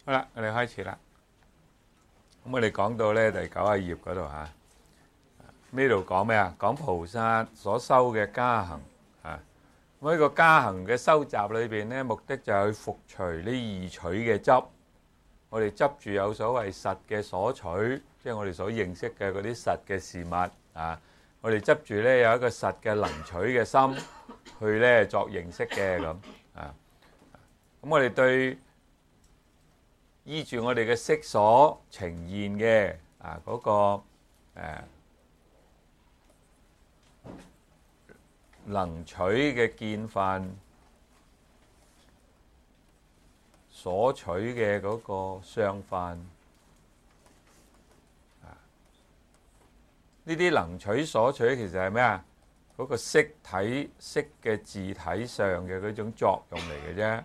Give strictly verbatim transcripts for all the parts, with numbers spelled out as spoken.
好啦，我哋開始啦。咁我哋講到咧第九啊頁嗰度嚇，呢度講咩啊？講菩薩所修嘅加行啊。咁呢個加行嘅修集裏邊咧，目的就係去復除呢二取嘅執。我哋執住有所謂實嘅所取，即係我哋所認識嘅嗰啲實嘅事物啊。我哋執住咧有一個實嘅能取嘅心，去咧作認識嘅咁啊。咁我哋對依住我哋嘅色所呈現嘅啊嗰個誒能取嘅見分，所取嘅嗰個相分啊，呢啲能取所取其實係咩啊？嗰個色體色嘅自體上嘅嗰種作用嚟嘅啫。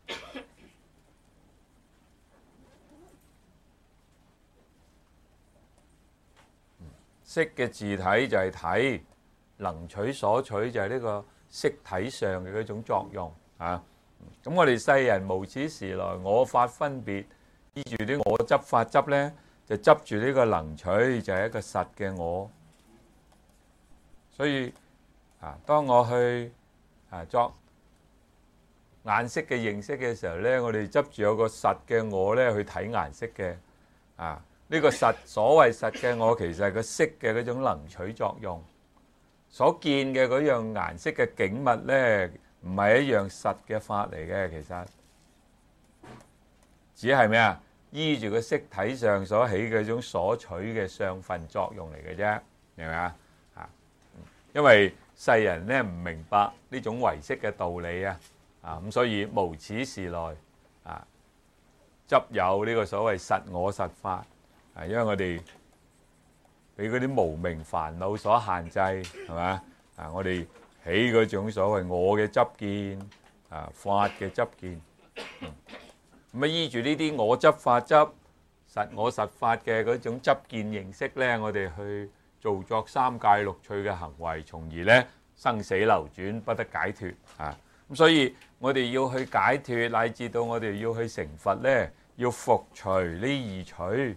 色嘅自體就係體，能取所取就係呢個色體上嘅嗰種作用啊。咁我哋世人無始時來我法分別，依住啲我執法執呢，就執住呢個能取，就係一個實嘅我。所以啊，當我去啊作顏色嘅認識嘅時候呢，我哋執住有個實嘅我呢去睇顏色嘅啊。呢個實所謂實嘅我，其實係個色嘅嗰種能取作用。所見嘅嗰樣顏色嘅景物呢，唔係一樣實嘅法嚟嘅，其實只係咩啊？依住個色體上所起嘅嗰種所取嘅相分作用嚟嘅啫，明唔明啊？啊，因為世人呢唔明白呢種唯識嘅道理啊，啊咁所以無始時來啊執有呢個所謂實我實法。啊，因為我哋俾嗰啲無明煩惱所限制，係嘛？啊，我哋起嗰種所謂我嘅執見，啊法嘅執見，咁啊依住呢啲我執法執實我實法嘅嗰種執見認識咧，我哋去做作三界六趣嘅行為，從而咧生死流轉不得解脫啊！咁所以我哋要去解脫，乃至到我哋要去成佛咧，要復除呢二取。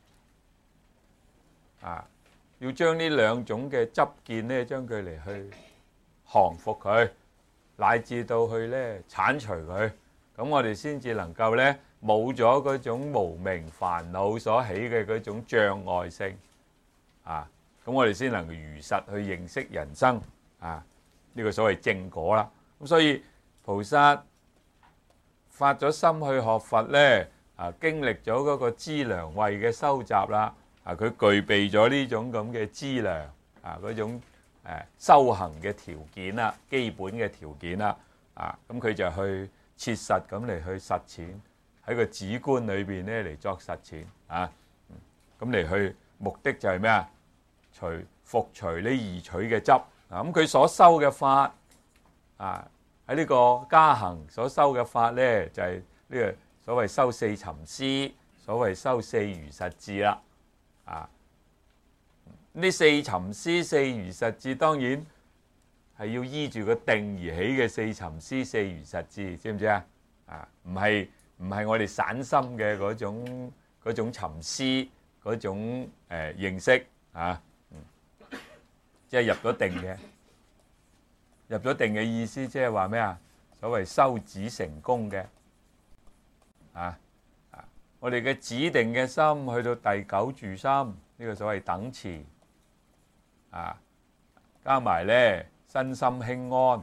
啊！要將呢兩種嘅執見咧，將佢嚟去降服佢，乃至到去咧剷除佢，咁我哋先至能夠咧冇咗嗰種無明煩惱所起嘅嗰種障礙性啊！咁我哋先能夠如實去認識人生啊！呢個所謂正果啦。咁所以菩薩發咗心去學佛咧，啊經歷咗嗰個資糧位嘅收集啦。啊！佢具備咗呢種咁嘅資糧啊，嗰種誒修行嘅條件啦，基本嘅條件啦，啊咁佢就去切實咁嚟去實踐喺個止觀裏邊咧嚟作實踐啊，咁嚟去目的就係咩啊？除復除呢二取嘅執啊，咁佢所修嘅法啊喺呢個加行所修嘅法咧，就係呢個所謂修四尋思，所謂修四如實智啦。啊！呢四尋思、四如實智，當然係要依住個定而起嘅四尋思、四如實智，知唔知啊？啊，唔係唔係我哋散心嘅嗰種嗰種尋思嗰種誒、呃、認識啊，嗯，即係入咗定嘅，入咗定嘅意思即係話咩啊？所謂修止成功嘅啊。我哋嘅指定嘅心去到第九住心，呢、這個所謂等持啊，加埋咧身心輕安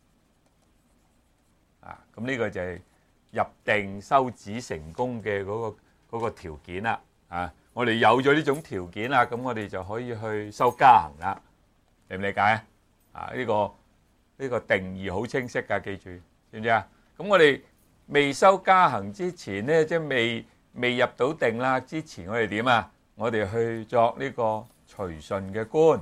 啊，咁、這、呢個就係入定修止成功嘅嗰、那個嗰、那個條件啦啊！我哋有咗呢種條件啦，咁我哋就可以去修加行啦，理唔理解啊？啊，呢、這個呢、這個定義好清晰㗎，記住知唔知啊？咁我哋未修加行之前咧，即係未。未入到定啦，之前我哋點啊？我哋去作呢個隨順嘅觀，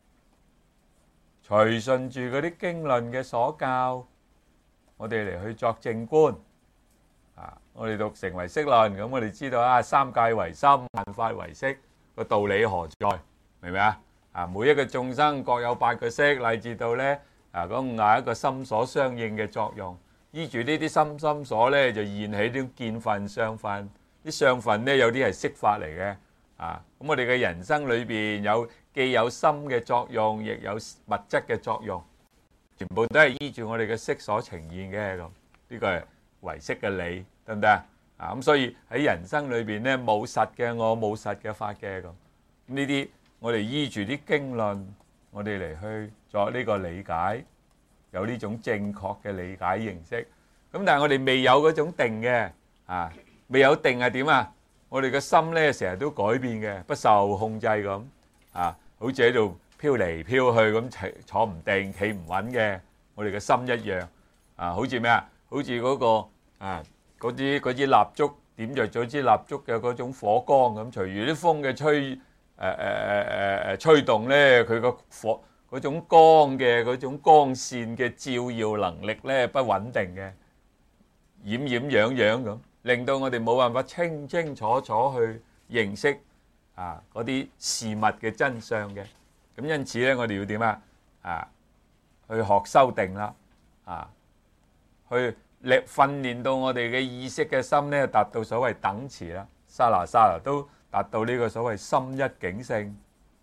隨順住嗰啲經論嘅所教，我哋嚟去作正觀啊！我哋讀成唯識論，咁我哋知道啊，三界唯心，萬法唯識，個道理何在？明唔明啊？啊，每一個眾生各有八個識，乃至到咧啊嗰五廿一個心所相應嘅作用，依住呢啲心心所咧，就現起啲見分相分。 啲相分咧有啲係色法嚟嘅啊。咁我哋嘅人生裏邊有既有心嘅作用，亦有物質嘅作用，全部都係依住我哋嘅色所呈現嘅咁。呢個係唯識嘅理，得唔得啊？啊咁，所以喺人生裏邊咧冇實嘅我，冇實嘅法嘅咁。呢啲我哋依住啲經論，我哋嚟去作呢個理解，有呢種正確嘅理解形式。咁但係我哋未有嗰種定嘅啊，未有定係點啊？我哋嘅心咧成日都改變嘅，不受控制咁啊，好似喺度飄嚟飄去咁，坐唔定，企唔穩嘅。我哋嘅心一樣啊，好似咩啊？好似嗰個啊嗰啲嗰支蠟燭點著咗支蠟燭嘅嗰種火光咁，隨住啲風嘅吹誒誒誒誒誒吹動咧，佢個火嗰種光嘅嗰種光線嘅照耀能力咧不穩定嘅，掩掩樣樣咁，令到我哋冇辦法清清楚楚去認識啊嗰啲事物嘅真相嘅。咁因此咧，我哋要點啊？啊，去學修定啦，啊，去力訓練到我哋嘅意識嘅心咧，達到所謂等持啦，沙拿沙拿都達到呢個所謂心一境性，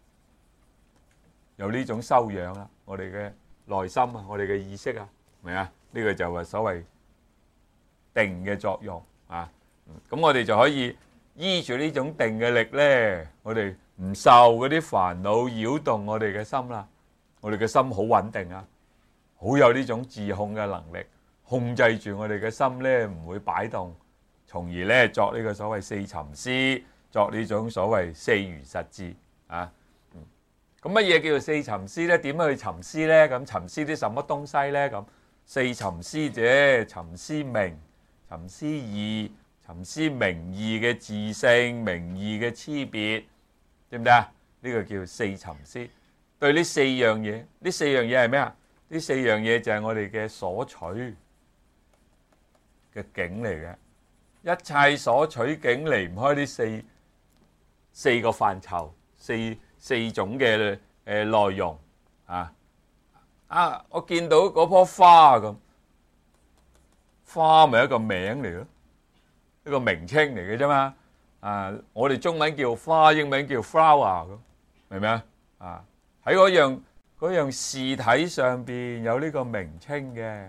有呢種修養啦。我哋嘅內心啊，我哋嘅意識啊，明啊？呢個就係所謂定嘅作用啊。咁我哋就可以依住呢種定嘅力咧，我哋唔受嗰啲煩惱擾動我哋嘅心啦。我哋嘅心好穩定啊，好有呢種自控嘅能力，控制住我哋嘅心咧，唔會擺動，從而咧作呢個所謂四尋思，作呢種所謂四如實智啊。咁乜嘢叫做四尋思咧？點去尋思咧？咁尋思啲什麼東西咧？咁四尋思者，尋思名，尋思義，尋思名義嘅自性，名義嘅差別，知唔知啊？呢個叫四尋思。對呢四樣嘢，呢四樣嘢係咩啊？呢四樣嘢就係我哋嘅所取嘅境嚟嘅。一切所取境離唔開呢四四個範疇，四四種嘅誒內容啊！啊，我見到嗰棵花咁，花咪一個名嚟咯，一個名稱嚟嘅啫嘛。啊，我哋中文叫花，英文叫 flower 咁，明唔明啊？啊！喺嗰樣嗰樣事體上邊有呢個名稱嘅，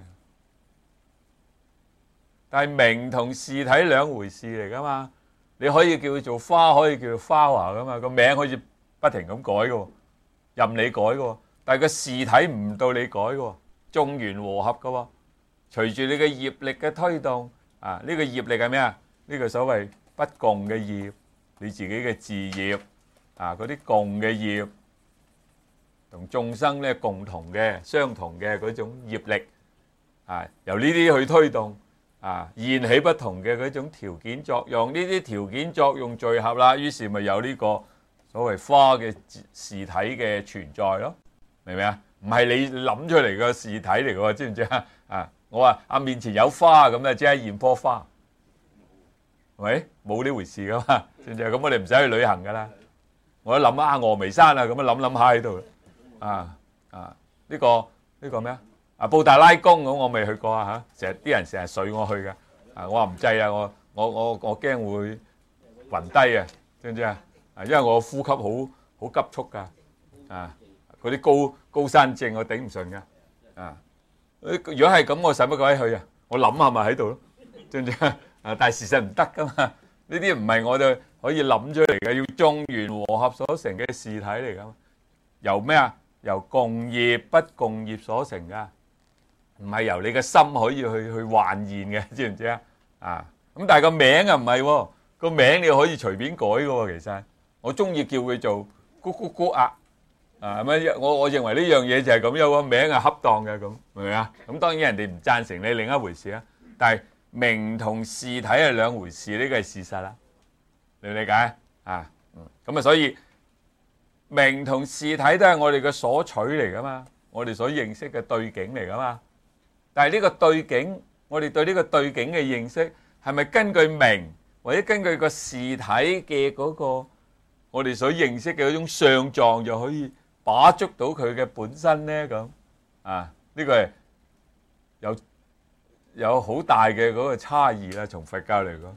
但係名同事體兩回事嚟噶嘛。你可以叫佢做花，可以叫做 flower 噶嘛，個名可以不停咁改嘅，任你改嘅。但係個事體唔到你改嘅，眾緣和合嘅。隨住你嘅業力嘅推動，啊，呢個業力係咩啊？呢個所謂不共嘅業，你自己嘅自業啊，嗰啲共嘅業。同眾生咧共同嘅、相同嘅嗰種業力啊，由呢啲去推動啊，現起不同嘅嗰種條件作用，呢啲條件作用聚合啦，於是咪有呢個所謂花嘅事體嘅存在咯，明唔明啊？唔係你諗出嚟個事體嚟嘅喎，知唔知啊？啊，我話啊面前有花咁啊，即係現棵花，係咪？冇呢回事噶嘛，知唔知啊？咁我哋唔使去旅行噶啦，我一諗啊峨眉山啊，咁樣諗諗下喺度。啊啊！呢個呢個咩啊？啊布達拉宮咁，我未去過啊嚇！成日啲人成日隨我去嘅，啊我話唔制啊！我我我我驚會暈低啊！知唔知啊？啊，因為我呼吸好好急促㗎，啊嗰啲高高山症我頂唔順㗎，啊！如果係咁，我使乜鬼去啊？我諗下咪喺度咯，知唔知啊？啊！但係事實唔得㗎嘛，呢啲唔係我哋可以諗出嚟嘅，要眾緣和合所成嘅事體嚟㗎嘛。由咩啊？由共業不共業所成噶，唔係由你嘅心可以去去幻現嘅，知唔知啊？啊，咁但係個名啊唔係喎，個名你可以隨便改嘅喎。其實我中意叫佢做咕咕咕啊，啊咁樣，我我認為呢樣嘢就係咁，有個名係恰當嘅咁，明唔明啊？咁當然人哋唔贊成你另一回事啊。但係名同事體係兩回事，呢個係事實啦，你理解啊？嗯，咁啊所以。名同事體都係我哋嘅所取嚟噶嘛，我哋所認識嘅對境嚟噶嘛。但係呢個對境，我哋對呢個對境嘅認識係咪根據名或者根據個事體嘅嗰個我哋所認識嘅嗰種相狀就可以把捉到佢嘅本身呢？咁啊，呢個係有有好大嘅嗰個差異啦。從佛教嚟講，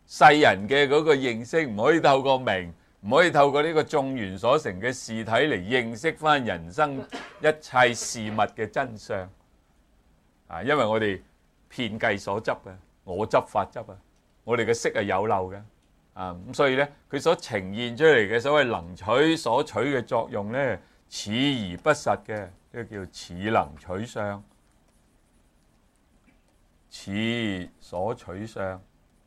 世人嘅嗰個認識唔可以透過名，唔可以透過呢個眾緣所成嘅事體嚟認識翻人生一切事物嘅真相。啊，因為我哋遍計所執嘅，我執法執啊，我哋嘅識係有漏嘅。啊，咁所以咧，佢所呈現出嚟嘅所謂能取所取嘅作用咧，似而不實嘅，呢個叫似能取相，似所取相。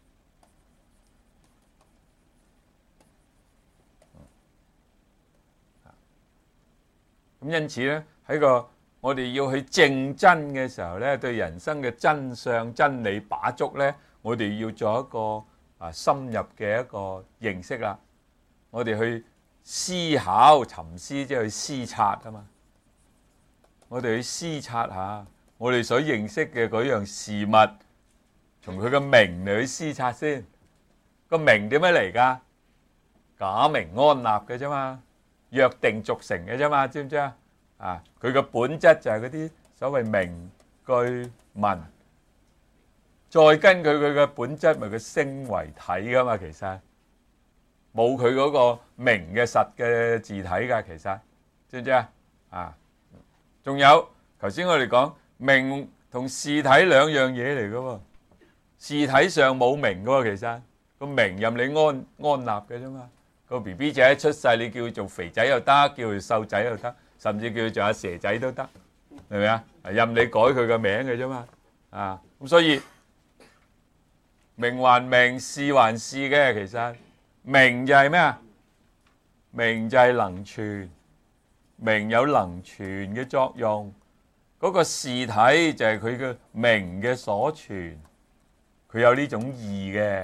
咁因此咧，喺個我哋要去證真嘅時候咧，對人生嘅真相真理把捉咧，我哋要做一個啊，深入嘅一個認識啦，我哋去思考、沉思，即係去思察啊嘛。我哋去思察下，我哋所認識嘅嗰樣事物，從佢嘅名嚟去思察先。個名點樣嚟㗎？假名安立嘅啫嘛，約定俗成嘅啫嘛，知唔知啊？啊，佢嘅本質就係嗰啲所謂名句文。再根據佢嘅本質，咪佢升為體噶嘛？其實冇佢嗰個名嘅實嘅字體㗎，其實知唔知啊？啊，仲有頭先我哋講名同事體兩樣嘢嚟㗎喎，事體上冇名㗎喎，其實個名任你安安立嘅啫嘛。個 B B 仔一出世，你叫佢做肥仔又得，叫佢瘦仔又得，甚至叫佢做阿蛇仔都得，係咪啊？任你改佢個名嘅啫嘛。啊，咁所以。名還名，事還事嘅，其實名就係咩啊？名就係能傳，名有能傳嘅作用。嗰個事體就係佢嘅名嘅所傳，佢有呢種義嘅，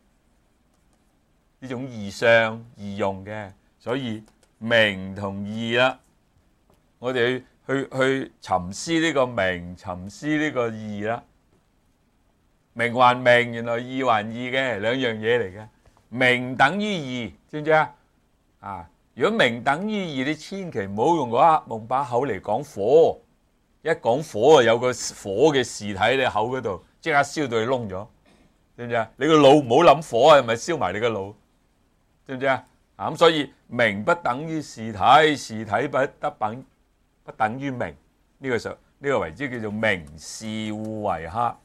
呢種義相義用嘅，所以名同義啦。我哋去去去沉思呢個名，沉思呢個義啦。名還名，原來義還義嘅，兩樣嘢嚟嘅。名等於義，知唔知啊？啊，如果名等於義，你千祈唔好用嗰用把口嚟講火。一講火啊，有個火嘅事體喺你口嗰度，即刻燒到你燶咗，知唔知啊？你個腦唔好諗火啊，咪燒埋你個腦，知唔知啊？啊咁，所以名不等於事體，事體不得等不等於名，呢個時候呢個為之叫做名事互為克。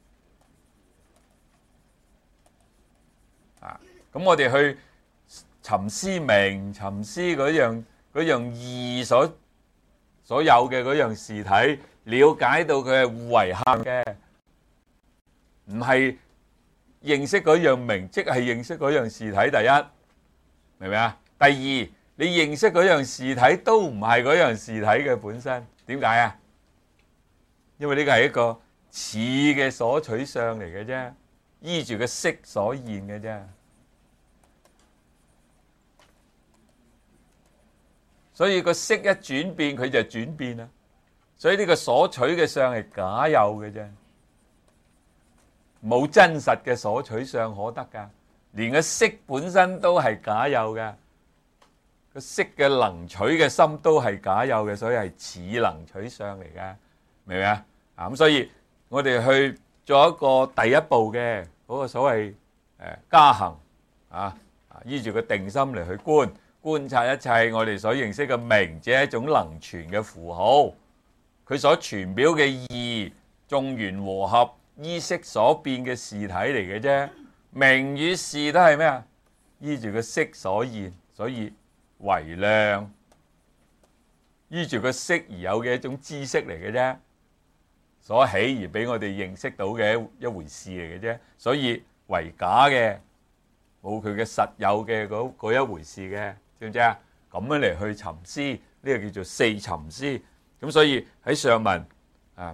咁我哋去沉思名，沉思嗰樣嗰樣義所所有嘅嗰樣事體，了解到佢係互為克嘅，唔係認識嗰樣名，即係認識嗰樣事體。第一，明唔明啊？第二，你認識嗰樣事體都唔係嗰樣事體嘅本身，點解啊？因為呢個係一個似嘅所取相嚟嘅啫，依住個色所現嘅啫。所以個色一轉變，佢就轉變啦。所以呢個所取嘅相係假有嘅啫，冇真實嘅所取相可得噶。連個色本身都係假有嘅，個色嘅能取嘅心都係假有嘅，所以係似能取相嚟噶，明唔明啊？啊咁，所以我哋去做一個第一步嘅嗰個所謂誒加行啊，依住個定心嚟去觀。觀察一切我哋所認識嘅名，只係一種能傳嘅符號，佢所傳表嘅義，眾緣和合依色所變嘅事體嚟嘅啫。名與事都係咩啊？依住個色所現，所以為量，依住個色而有嘅一種知識嚟嘅啫，所起而俾我哋認識到嘅一回事嚟嘅啫，所以為假嘅，冇佢嘅實有嘅嗰嗰一回事嘅。知唔知啊？咁樣嚟去沉思，呢個叫做四沉思。咁所以喺上文啊，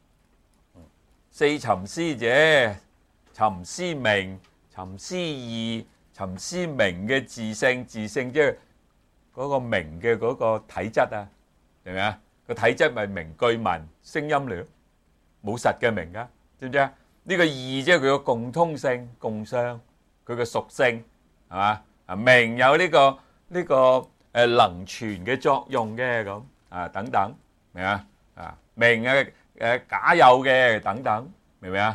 四沉思者，沉思名，沉思義，沉思名嘅自性，自性即係嗰個名嘅嗰個體質啊，明唔明啊？個體質咪名句文聲音嚟咯，冇實嘅名噶，知唔知啊？呢個義即係佢個共通性、共相，佢個屬性係嘛？啊名有呢個。呢、這個誒、呃、能傳嘅作用嘅咁啊等等，明啊？啊名嘅誒假有嘅等等，明唔明啊？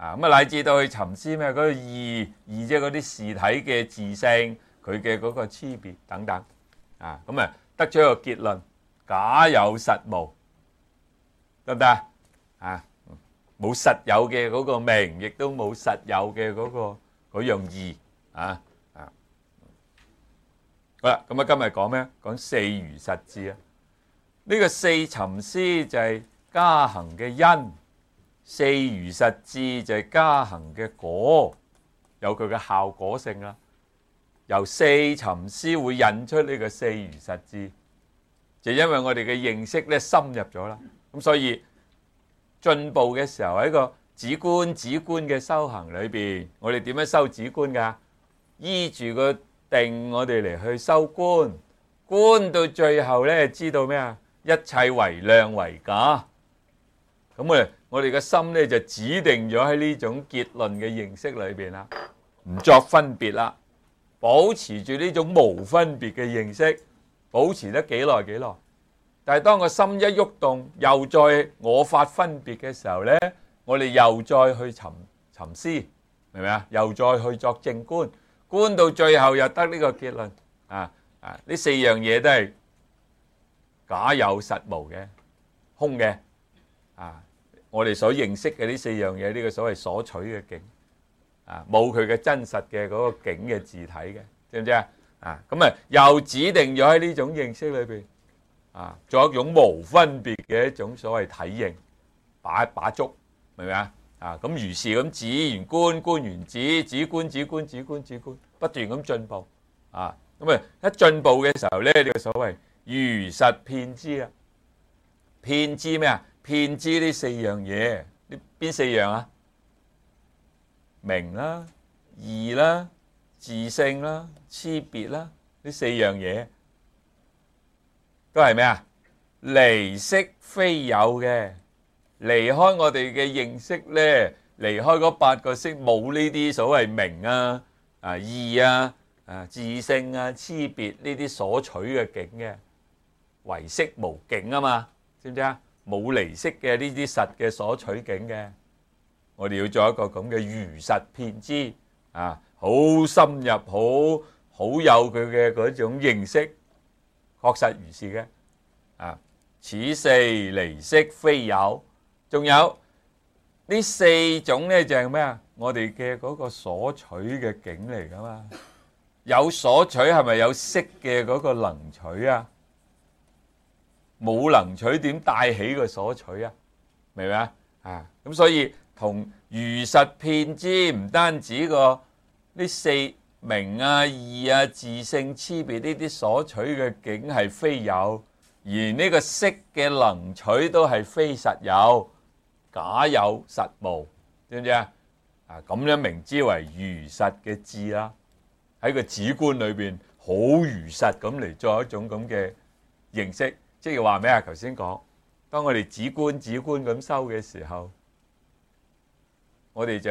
啊，咁啊乃至到去沉思咩嗰個義義即係嗰啲事體嘅自性，佢嘅嗰個差別等等，啊，咁啊得出一個結論，假有實無，得唔得啊？啊，冇實有嘅嗰個名，亦都冇實有嘅嗰個嗰樣義啊啊！好啦，咁啊今日講咩？講四如實智啊！呢個四尋思就係加行嘅因，四如實智就係加行嘅果，有佢嘅效果性啦。由四尋思會引出呢個四如實智，就因為我哋嘅認識咧深入咗啦。咁所以進步嘅時候喺個止觀止觀嘅修行裏邊，我哋點樣修止觀㗎？依住個定，我哋嚟去修觀，觀到最後咧，知道咩啊？一切為量為假。咁我哋我哋嘅心咧就指定咗喺呢種結論嘅認識裏邊啦，唔作分別啦，保持住呢種無分別嘅認識，保持得幾耐幾耐。但係當個心一喐動，又再我法分別嘅時候咧，我哋又再去尋尋思，明唔明啊？又再去作正觀，觀到最後又得呢個結論啊啊！呢四樣嘢都係假有實無嘅，空嘅啊！我哋所認識嘅呢四樣嘢，呢個所謂所取嘅境啊，冇佢嘅真實嘅嗰個境嘅字體嘅，知唔知啊？啊，咁啊又指定咗喺呢種認識裏邊啊，做一種無分別嘅一種所謂體認，把把捉，明唔明啊？啊，咁如是咁止完觀，觀完止，止觀止觀止觀止觀，不斷咁進步啊！咁啊一進步嘅時候咧，呢個所謂如實遍知啊，遍知咩啊？遍知呢四樣嘢，呢邊四樣啊？明啦、義啦、自性啦、差別啦，呢四樣嘢都係咩啊？離色非有嘅，離開我哋嘅認識咧，離開嗰八個識，冇呢啲所謂明啊、啊義啊、啊自性啊、差別呢啲所取嘅境嘅，唯識無境啊嘛，知唔知啊？冇離色嘅呢啲實嘅所取境嘅，我哋要做一個咁嘅如實遍知啊，好深入，好好有佢嘅嗰種認識，確實如是嘅啊。此四離色非有，仲有呢四種咧就係咩啊？我哋嘅嗰個所取嘅境嚟噶嘛，有所取係咪有色嘅嗰個能取啊？冇能取點帶起個所取啊？明唔明啊？啊，咁所以同如實遍知唔單止個呢四明啊、義啊、自性、差別呢啲所取嘅境係非有，而呢個色嘅能取都係非實有，假有實無，知唔知啊？啊，咁樣明之為如實嘅智啦，喺個止觀裏邊好如實咁嚟做一種咁嘅認識。即係話咩啊？頭先講，當我哋止觀止觀咁修嘅時候，我哋就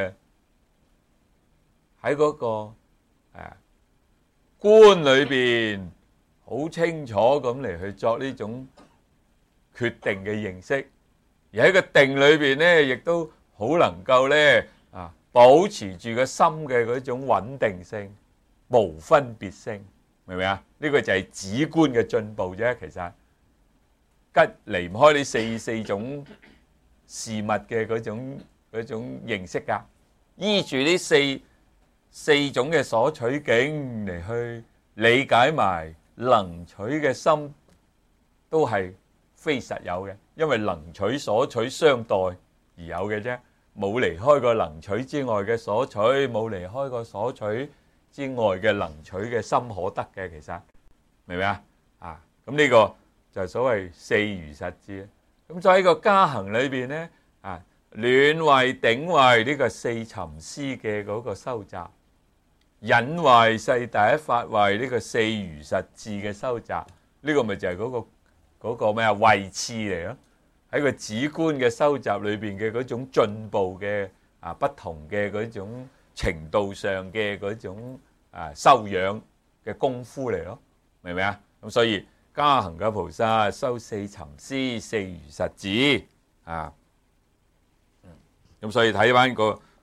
喺嗰個誒觀裏邊好清楚咁嚟去作呢種決定嘅認識，而喺個定裏邊咧，亦都好能夠咧啊保持住個心嘅嗰種穩定性、無分別性，明唔明啊？呢個就係止觀嘅進步啫，其實。吉離唔開呢四四種事物嘅嗰種嗰種認識㗎，依住呢四四種嘅所取境嚟去理解埋能取嘅心，都係非實有嘅，因為能取所取相待而有嘅啫，冇離開過能取之外嘅所取，冇離開過所取之外嘅能取嘅心可得嘅，其實明唔明啊？啊，咁呢個就係所謂四如實智。咁在喺個加行裏邊咧，啊暖慧頂慧呢個四尋思嘅嗰個收集，忍慧世第一法慧呢個四如實智嘅收集，呢、這個咪就係嗰、那個嗰、那個咩啊慧次嚟咯。喺個止觀嘅收集裏邊嘅嗰種進步嘅啊不同嘅嗰種程度上嘅嗰種啊修養嘅功夫嚟咯，明唔明啊？咁所以加行嘅菩薩修四尋思、四如實智啊，咁所以睇翻個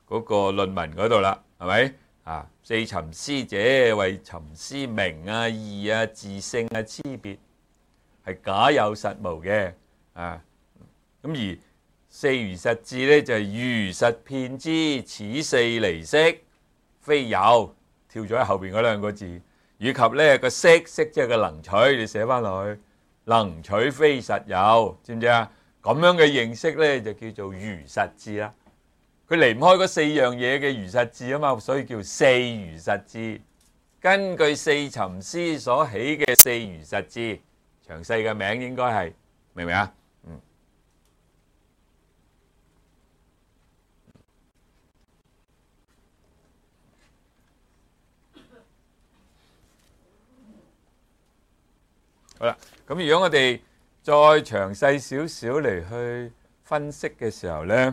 嗰個論文嗰度啦，係咪啊？四尋思者，謂尋思名啊、義啊、自性啊、差別，係假有實無嘅啊。咁而四如實智咧就係、是、如實遍知，此四離色非有，跳咗喺後邊嗰兩個字，以及咧個色色即係個能取，你寫翻落去，能取非實有，知唔知啊？咁樣嘅認識咧就叫做如實智啦。佢離唔開嗰四樣嘢嘅如實智啊嘛，所以叫四如實智。根據四尋思所起嘅四如實智，詳細嘅名應該係明唔明啊？嗯。好啦，咁如果我哋再詳細少少嚟去分析嘅時候咧，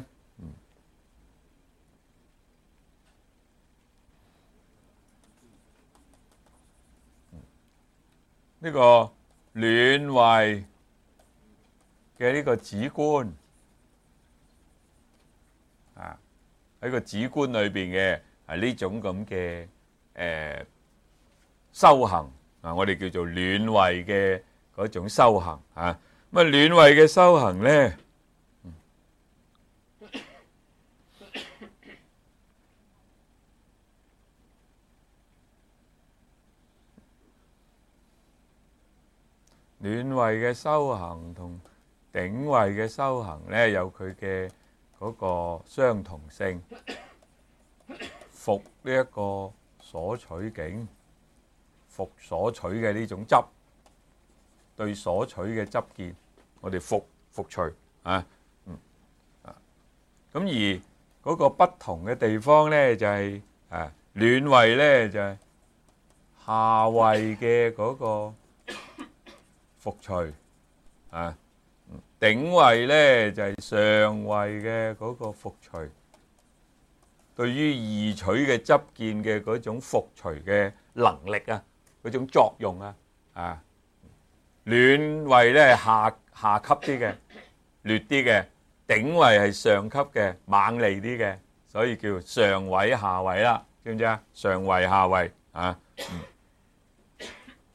呢個暖慧嘅呢個止觀啊，喺個止觀裏邊嘅係呢種咁嘅誒修行啊，我哋叫做暖慧嘅嗰種修行啊。咁啊，暖慧嘅修行咧，暖慧嘅修行同頂慧嘅修行咧，有佢嘅嗰個相同性。伏呢一個所取境，伏所取嘅呢種執，對所取嘅執見，我哋伏伏除啊，嗯啊，咁而嗰個不同嘅地方咧，就係啊暖慧咧就係下慧嘅嗰個伏除啊，頂慧咧就係上慧嘅嗰個伏除。對於二取嘅執見嘅嗰種伏除嘅能力啊，嗰種作用啊，啊暖慧咧係下下級啲嘅，劣啲嘅；頂慧係上級嘅，猛利啲嘅，所以叫上慧下慧啦，知唔知啊？上慧下慧啊，嗯，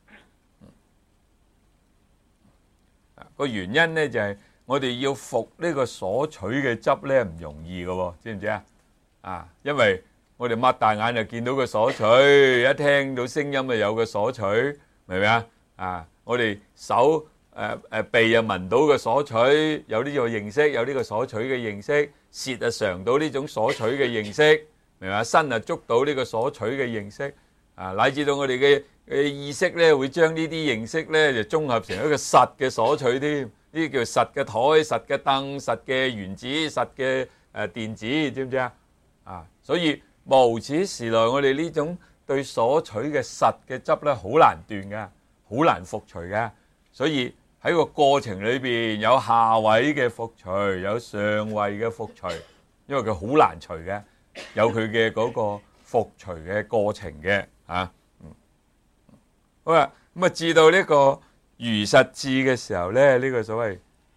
個原因咧就係我哋要伏呢個所取嘅執咧唔容易嘅喎，知唔知啊？啊，因為我哋擘大眼就見到個所取，一聽到聲音就有個所取，明唔明啊？啊，我哋手誒誒鼻又聞到個所取，有呢個認識，有呢個所取嘅認識，舌啊嘗到呢種所取嘅認識，明唔明啊？身啊捉到呢個所取嘅認識，啊，乃至到我哋嘅嘅意識咧，會將呢啲認識咧就綜合成一個實嘅所取添，呢啲叫實嘅枱、實嘅凳、實嘅原子、實嘅誒電子，知唔知啊？啊，所以無始時來，我哋呢種對所取嘅實嘅執咧，好難斷嘅，好難伏除嘅。所以喺個過程裏邊有下位嘅伏除，有上位嘅伏除，因為佢好難除嘅，有佢嘅嗰個伏除嘅過程嘅嚇。嗯，好啦，咁啊至到呢個如實智嘅時候咧，呢個所謂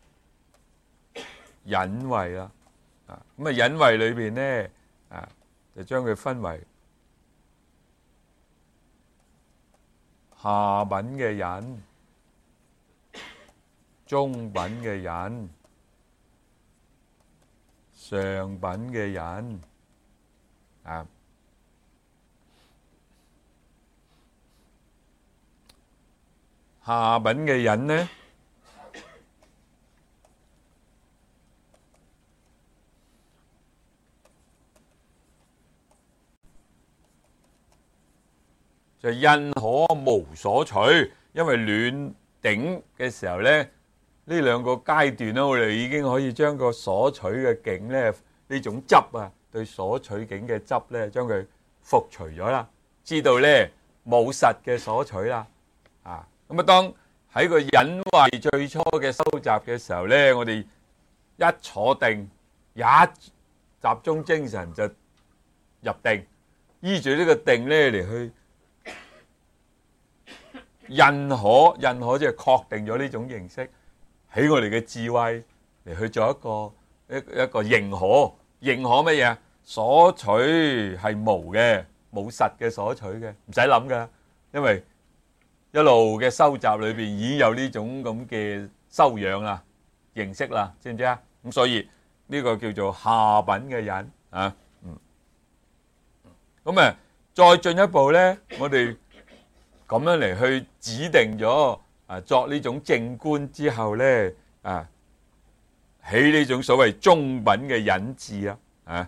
隱慧啦，啊咁啊隱慧裏邊咧。啊，就將佢分為下品嘅隱、中品嘅隱、上品嘅隱啊。下品嘅隱呢，就印可無所取，因為暖頂嘅時候咧，呢兩個階段咧，我哋已經可以將個所取嘅境咧，呢種執啊，對所取境嘅執咧，將佢伏除咗啦，知道咧冇實嘅所取啦，啊，咁啊，當喺個隱慧最初嘅收集嘅時候咧，我哋一坐定，一集中精神就入定，依住呢個定咧嚟去。印可印可即係確定咗呢種認識，喺我哋嘅智慧嚟去做一個一一個認可，認可乜嘢？ 所取係無嘅，冇實嘅所取嘅，唔使諗噶，因為一路嘅修習裏邊已經有呢種咁嘅修養啦、認識啦，知唔知啊？咁所以呢個叫做下品嘅忍啊，嗯，咁啊，再進一步咧，我哋咁樣嚟去指定咗啊，作呢種正觀之後咧啊，起呢種所謂中品嘅忍智啊，啊。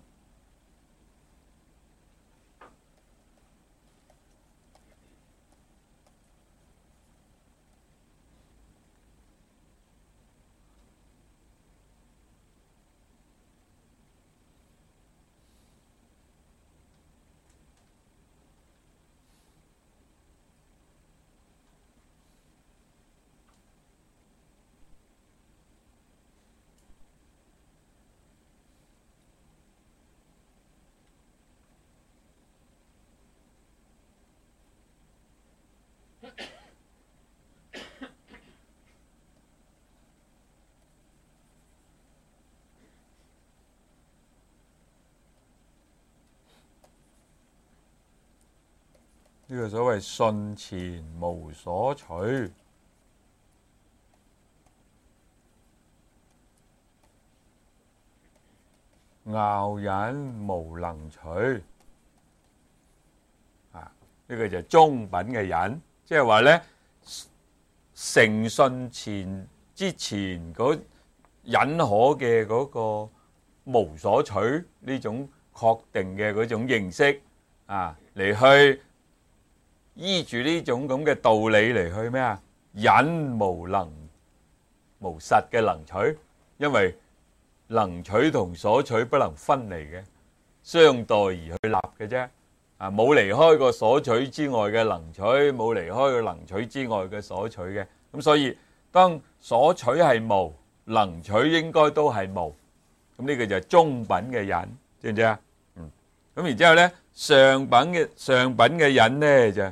呢個所謂順前無所取，樂忍無能取，啊！呢個就係中品嘅忍，即係話咧，誠信前之前嗰忍可嘅嗰個無所取呢種確定嘅嗰種認識啊，嚟去。依住呢種咁嘅道理嚟去咩啊？忍無能無實嘅能取，因為能取同所取不能分離嘅，相待而去立嘅啫。啊，冇離開過所取之外嘅能取，冇離開過能取之外嘅所取嘅。咁所以當所取係無，能取應該都係無。咁呢個就係中品嘅忍，知唔知啊？嗯。咁然之後咧，上品嘅上品嘅忍咧就。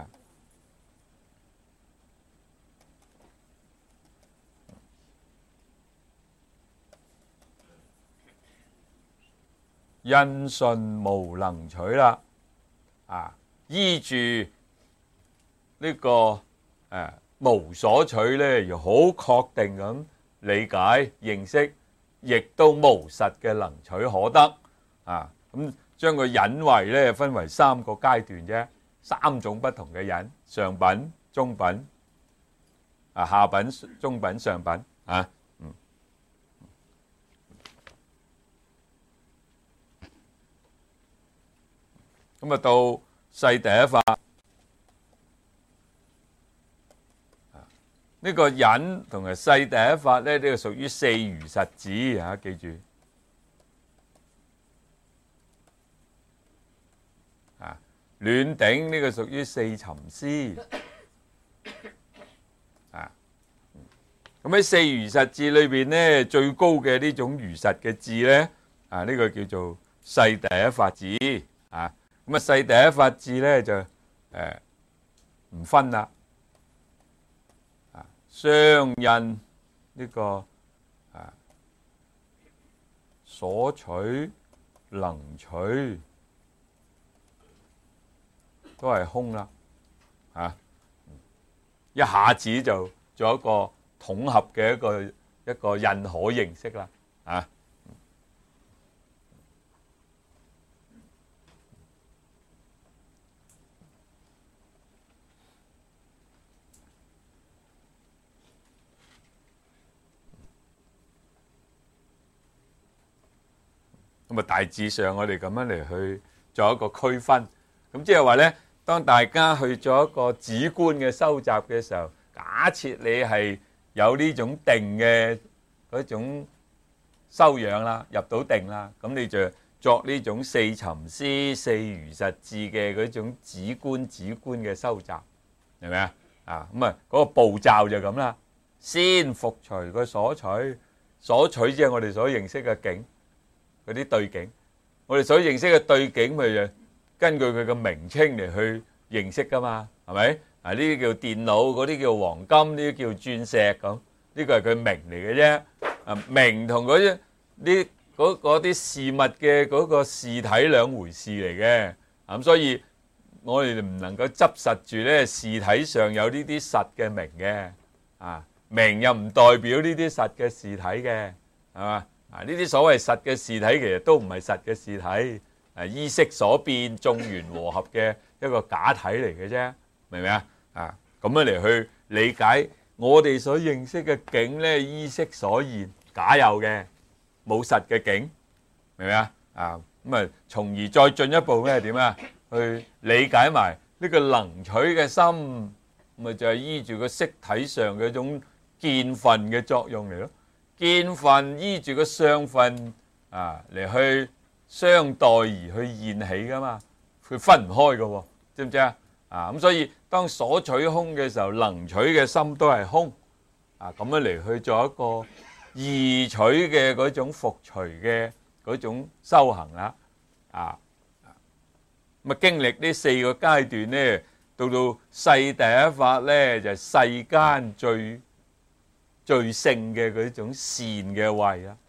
因信無能取啦，啊，依住呢個誒無所取咧，要好確定咁理解認識，亦都無實嘅能取可得，啊，咁將個忍位咧分為三個階段啫，三種不同嘅忍，上品、中品、啊下品、中品、上品，啊。咁啊，到世第一法，呢個忍同埋世第一法咧，呢個屬於四如實子嚇，記住啊。暖頂呢個屬於四尋思啊。咁喺四如實智裏邊咧，最高嘅呢種如實嘅智咧，啊呢個叫做世第一法子啊。咁啊，世第一法智咧就誒唔分啦，啊相印呢個啊所取能取都係空啦，啊一下子就做一個統合嘅一個一個印可認識啦，啊。咁啊，大致上我哋咁樣嚟去做一個區分，咁即係話咧，當大家去做一個止觀嘅修習嘅時候，假設你係有呢種定嘅嗰種修養啦，入到定啦，咁你就作呢種四尋思、四如實智嘅嗰種止觀、止觀嘅修習，係咪啊？啊，咁啊，嗰個步驟就咁啦，先復除個所取，所取即係我哋所認識嘅境。嗰啲對境，我哋所認識嘅對境，咪就根據佢嘅名稱嚟去認識噶嘛，係咪？啊，呢啲叫電腦，嗰啲叫黃金，呢啲叫鑽石咁，呢個係佢名嚟嘅啫。啊，名同嗰啲呢嗰嗰嗰啲事物嘅嗰個事體兩回事嚟嘅。咁所以我哋唔能夠執實住咧事體上有呢啲實嘅名嘅，啊名又唔代表呢啲實嘅事體嘅，係嘛？啊呢啲所謂實嘅事體其實都唔係實嘅事體，啊衣色所變眾緣和合嘅一個假體嚟嘅啫，明唔明啊？啊咁樣嚟去理解我哋所認識嘅境咧，衣色所現，假有嘅，冇實嘅境，明唔明啊？啊咁啊，從而再進一步咧係點啊？去理解埋呢個能取嘅心，咪就係依住個色體上嘅一種見分嘅作用嚟咯。見分依住個相分啊嚟去相待而去現起噶嘛，佢分唔開噶喎，知唔知啊？啊咁所以當所取空嘅時候，能取嘅心都係空啊，咁樣嚟去做一個二取嘅嗰種復除嘅嗰種修行啦，啊。咁啊，經歷呢四個階段咧，到到世第一法咧，就係世間最最勝嘅嗰種善嘅慧啦。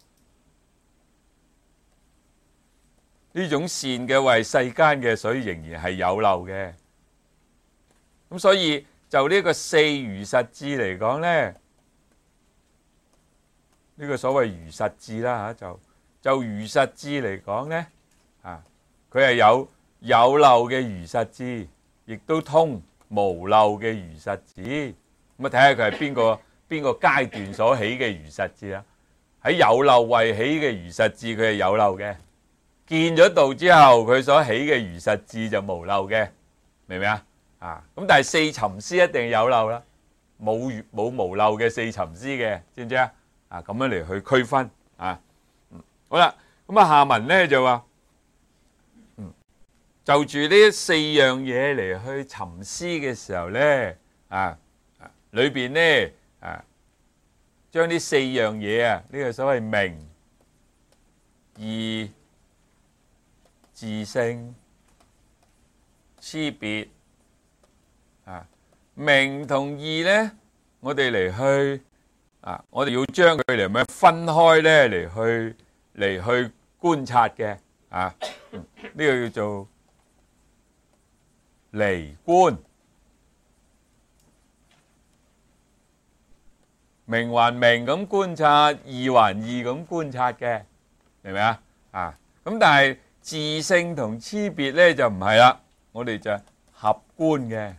呢種善嘅慧，世間嘅所以仍然係有漏嘅。咁所以就呢個四如實智嚟講咧，呢個所謂如實智啦嚇，就就如實智嚟講咧，啊，佢係有有漏嘅如實智，亦都通無漏嘅如實智。咁啊，睇下佢係邊個邊個階段所起嘅如實智啦。喺有漏位起嘅如實智，佢係有漏嘅；見咗道之後，佢所起嘅如實智就無漏嘅，明唔明啊？啊，咁但係四尋思一定有漏啦，冇冇無漏嘅四尋思嘅，知唔知啊？啊，咁樣嚟去區分啊。嗯，好啦，咁啊下文咧就話。就住呢四樣嘢嚟去尋思嘅時候咧，啊，裏邊咧啊，將呢四樣嘢啊，呢個所謂名、義、自性、差別啊，名同義咧，我哋嚟去啊，我哋要將佢嚟咩分開咧，嚟去嚟去觀察嘅啊，呢個叫做離觀，名還名咁觀察，義還義咁觀察嘅，明唔明啊？啊，咁但係自性同差別咧就唔係啦，我哋就合觀嘅，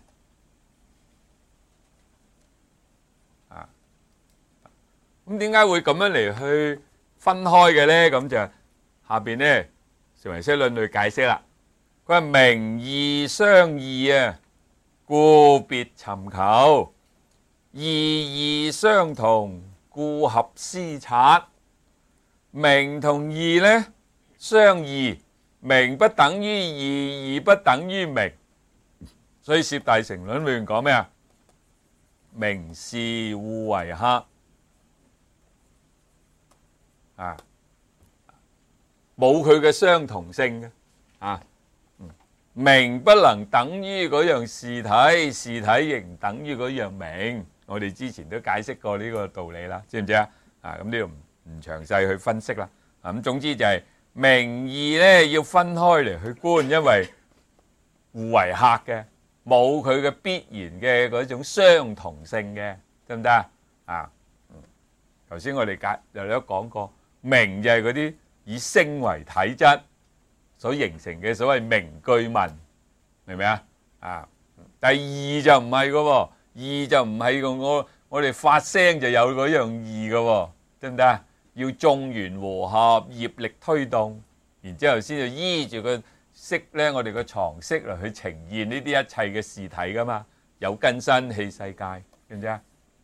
啊，咁點解會咁樣嚟去分開嘅咧？咁就下邊咧成唯識論去解釋啦。佢話名義相異啊，故別尋求；義義相同，故合思察。名同義咧相異，名不等於義，義不等於名。所以攝大乘論裏面講咩啊？名事互為客啊，冇佢嘅相同性嘅啊。名不能等於嗰樣事體，事體亦唔等於嗰樣名。我哋之前都解釋過呢個道理啦，知唔知啊？啊，咁呢度唔唔詳細去分析啦。啊，咁總之就係名義咧要分開嚟去觀，因為互為客嘅，冇佢嘅必然嘅嗰種相同性嘅，得唔得啊？啊，頭先我哋解又有講過，名就係嗰啲以聲為體質所形成嘅所謂名句文，明唔明啊？啊，第二就唔係嘅喎，二就唔係個我我哋發聲就有嗰樣二嘅喎，得唔得啊？要眾緣和合，業力推動，然之後先至依住個色咧，我哋個藏識嚟去呈現呢啲一切嘅事體噶嘛，有根身器世界，知唔知啊？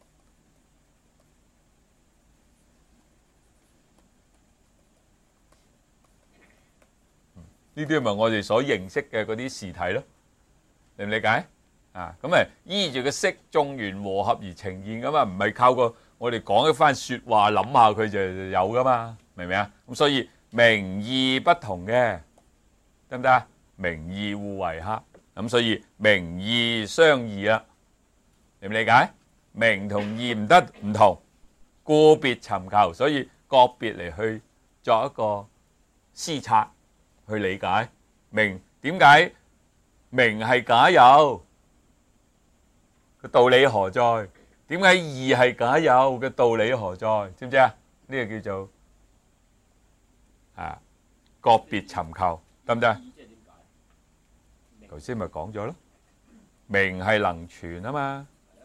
呢啲咪我哋所認識嘅嗰啲事體咯，理唔理解啊？咁咪依住個色眾緣和合而呈現噶嘛，唔係靠個我哋講一番説話諗下佢就有噶嘛，明唔明啊？咁所以名義不同嘅，得唔得啊？名義互為客，咁所以名義相異啦，理唔理解？名同義唔得唔同，個別尋求，所以個別嚟去作一個施策去理解。名點解名係假有嘅道理何在？點解義係假有嘅道理何在？知唔知啊？呢個叫做啊個別尋求，得唔得？頭先咪講咗咯，名係能傳啊嘛。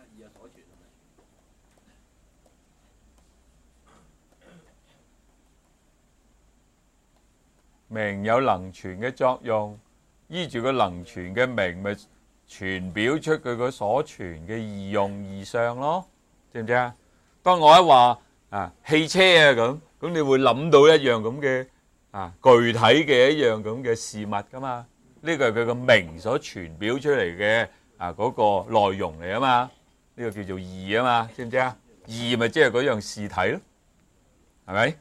名有能傳嘅作用，依住個能傳嘅名，咪傳表出佢個所傳嘅義用義相咯，知唔知啊？當我一話啊汽車啊咁，咁你會諗到一樣咁嘅啊具體嘅一樣咁嘅事物噶嘛？呢個係佢個名所傳表出嚟嘅啊嗰個內容嚟啊嘛，呢個叫做義啊嘛，知唔知啊？義咪即係嗰樣事體咯，係咪？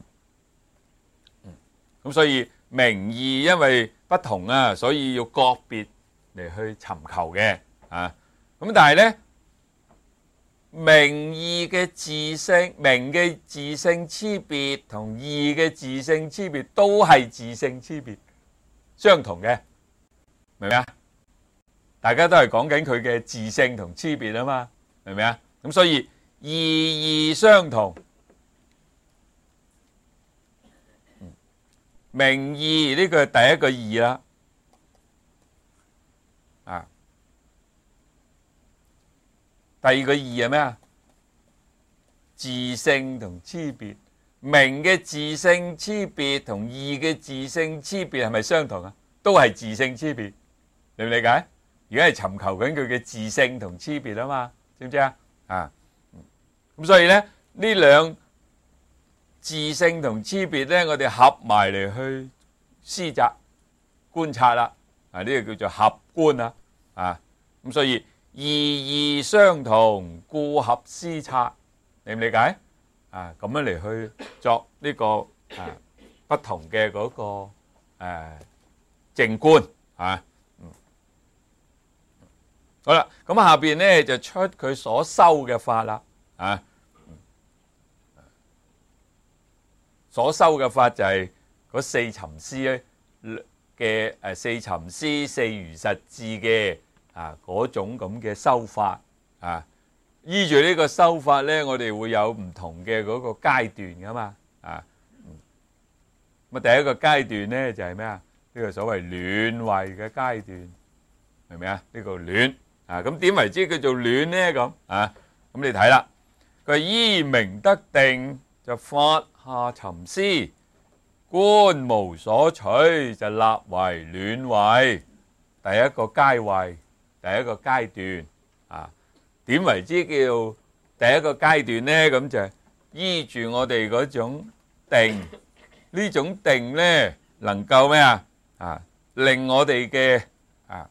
咁所以名義因為不同啊，所以要個別嚟去尋求嘅啊。咁但係咧，名義嘅自性，名嘅自性差別同義嘅自性差別都係自性差別，相同嘅，明唔明啊？大家都係講緊佢嘅自性同差別啊嘛，明唔明啊？咁所以義義相同。名義呢個係第一個義啦，啊，第二個義係咩啊？自性同差別，名嘅自性差別同義嘅自性差別係咪相同啊？都係自性差別，理唔理解？而家係尋求緊佢嘅自性同差別啊嘛，知唔知啊？啊，咁所以咧呢兩自性同差別咧，我哋合埋嚟去思擇觀察啦，啊呢個叫做合觀啦，啊咁所以義義相同，故合思策，理唔理解？啊咁樣嚟去作呢個啊不同嘅嗰個誒正觀啊，嗯，好啦，咁下邊咧就出佢所修嘅法啦，啊。所修嘅法就係嗰四尋思嘅誒四尋思四如實智嘅啊嗰種咁嘅修法啊，依住呢個修法咧，我哋會有唔同嘅嗰個階段噶嘛啊，咁啊第一個階段咧就係咩啊？呢個所謂暖慧嘅階段，明唔明啊？呢個暖啊，咁點為之叫做暖咧？咁啊，咁你睇啦，佢依名得定就發下尋思，觀無所取就立為暖慧，第一個階位，第一個階段啊。點為之叫第一個階段呢？咁就依住我哋嗰種定，呢種定呢能夠咩啊？啊，令我哋嘅啊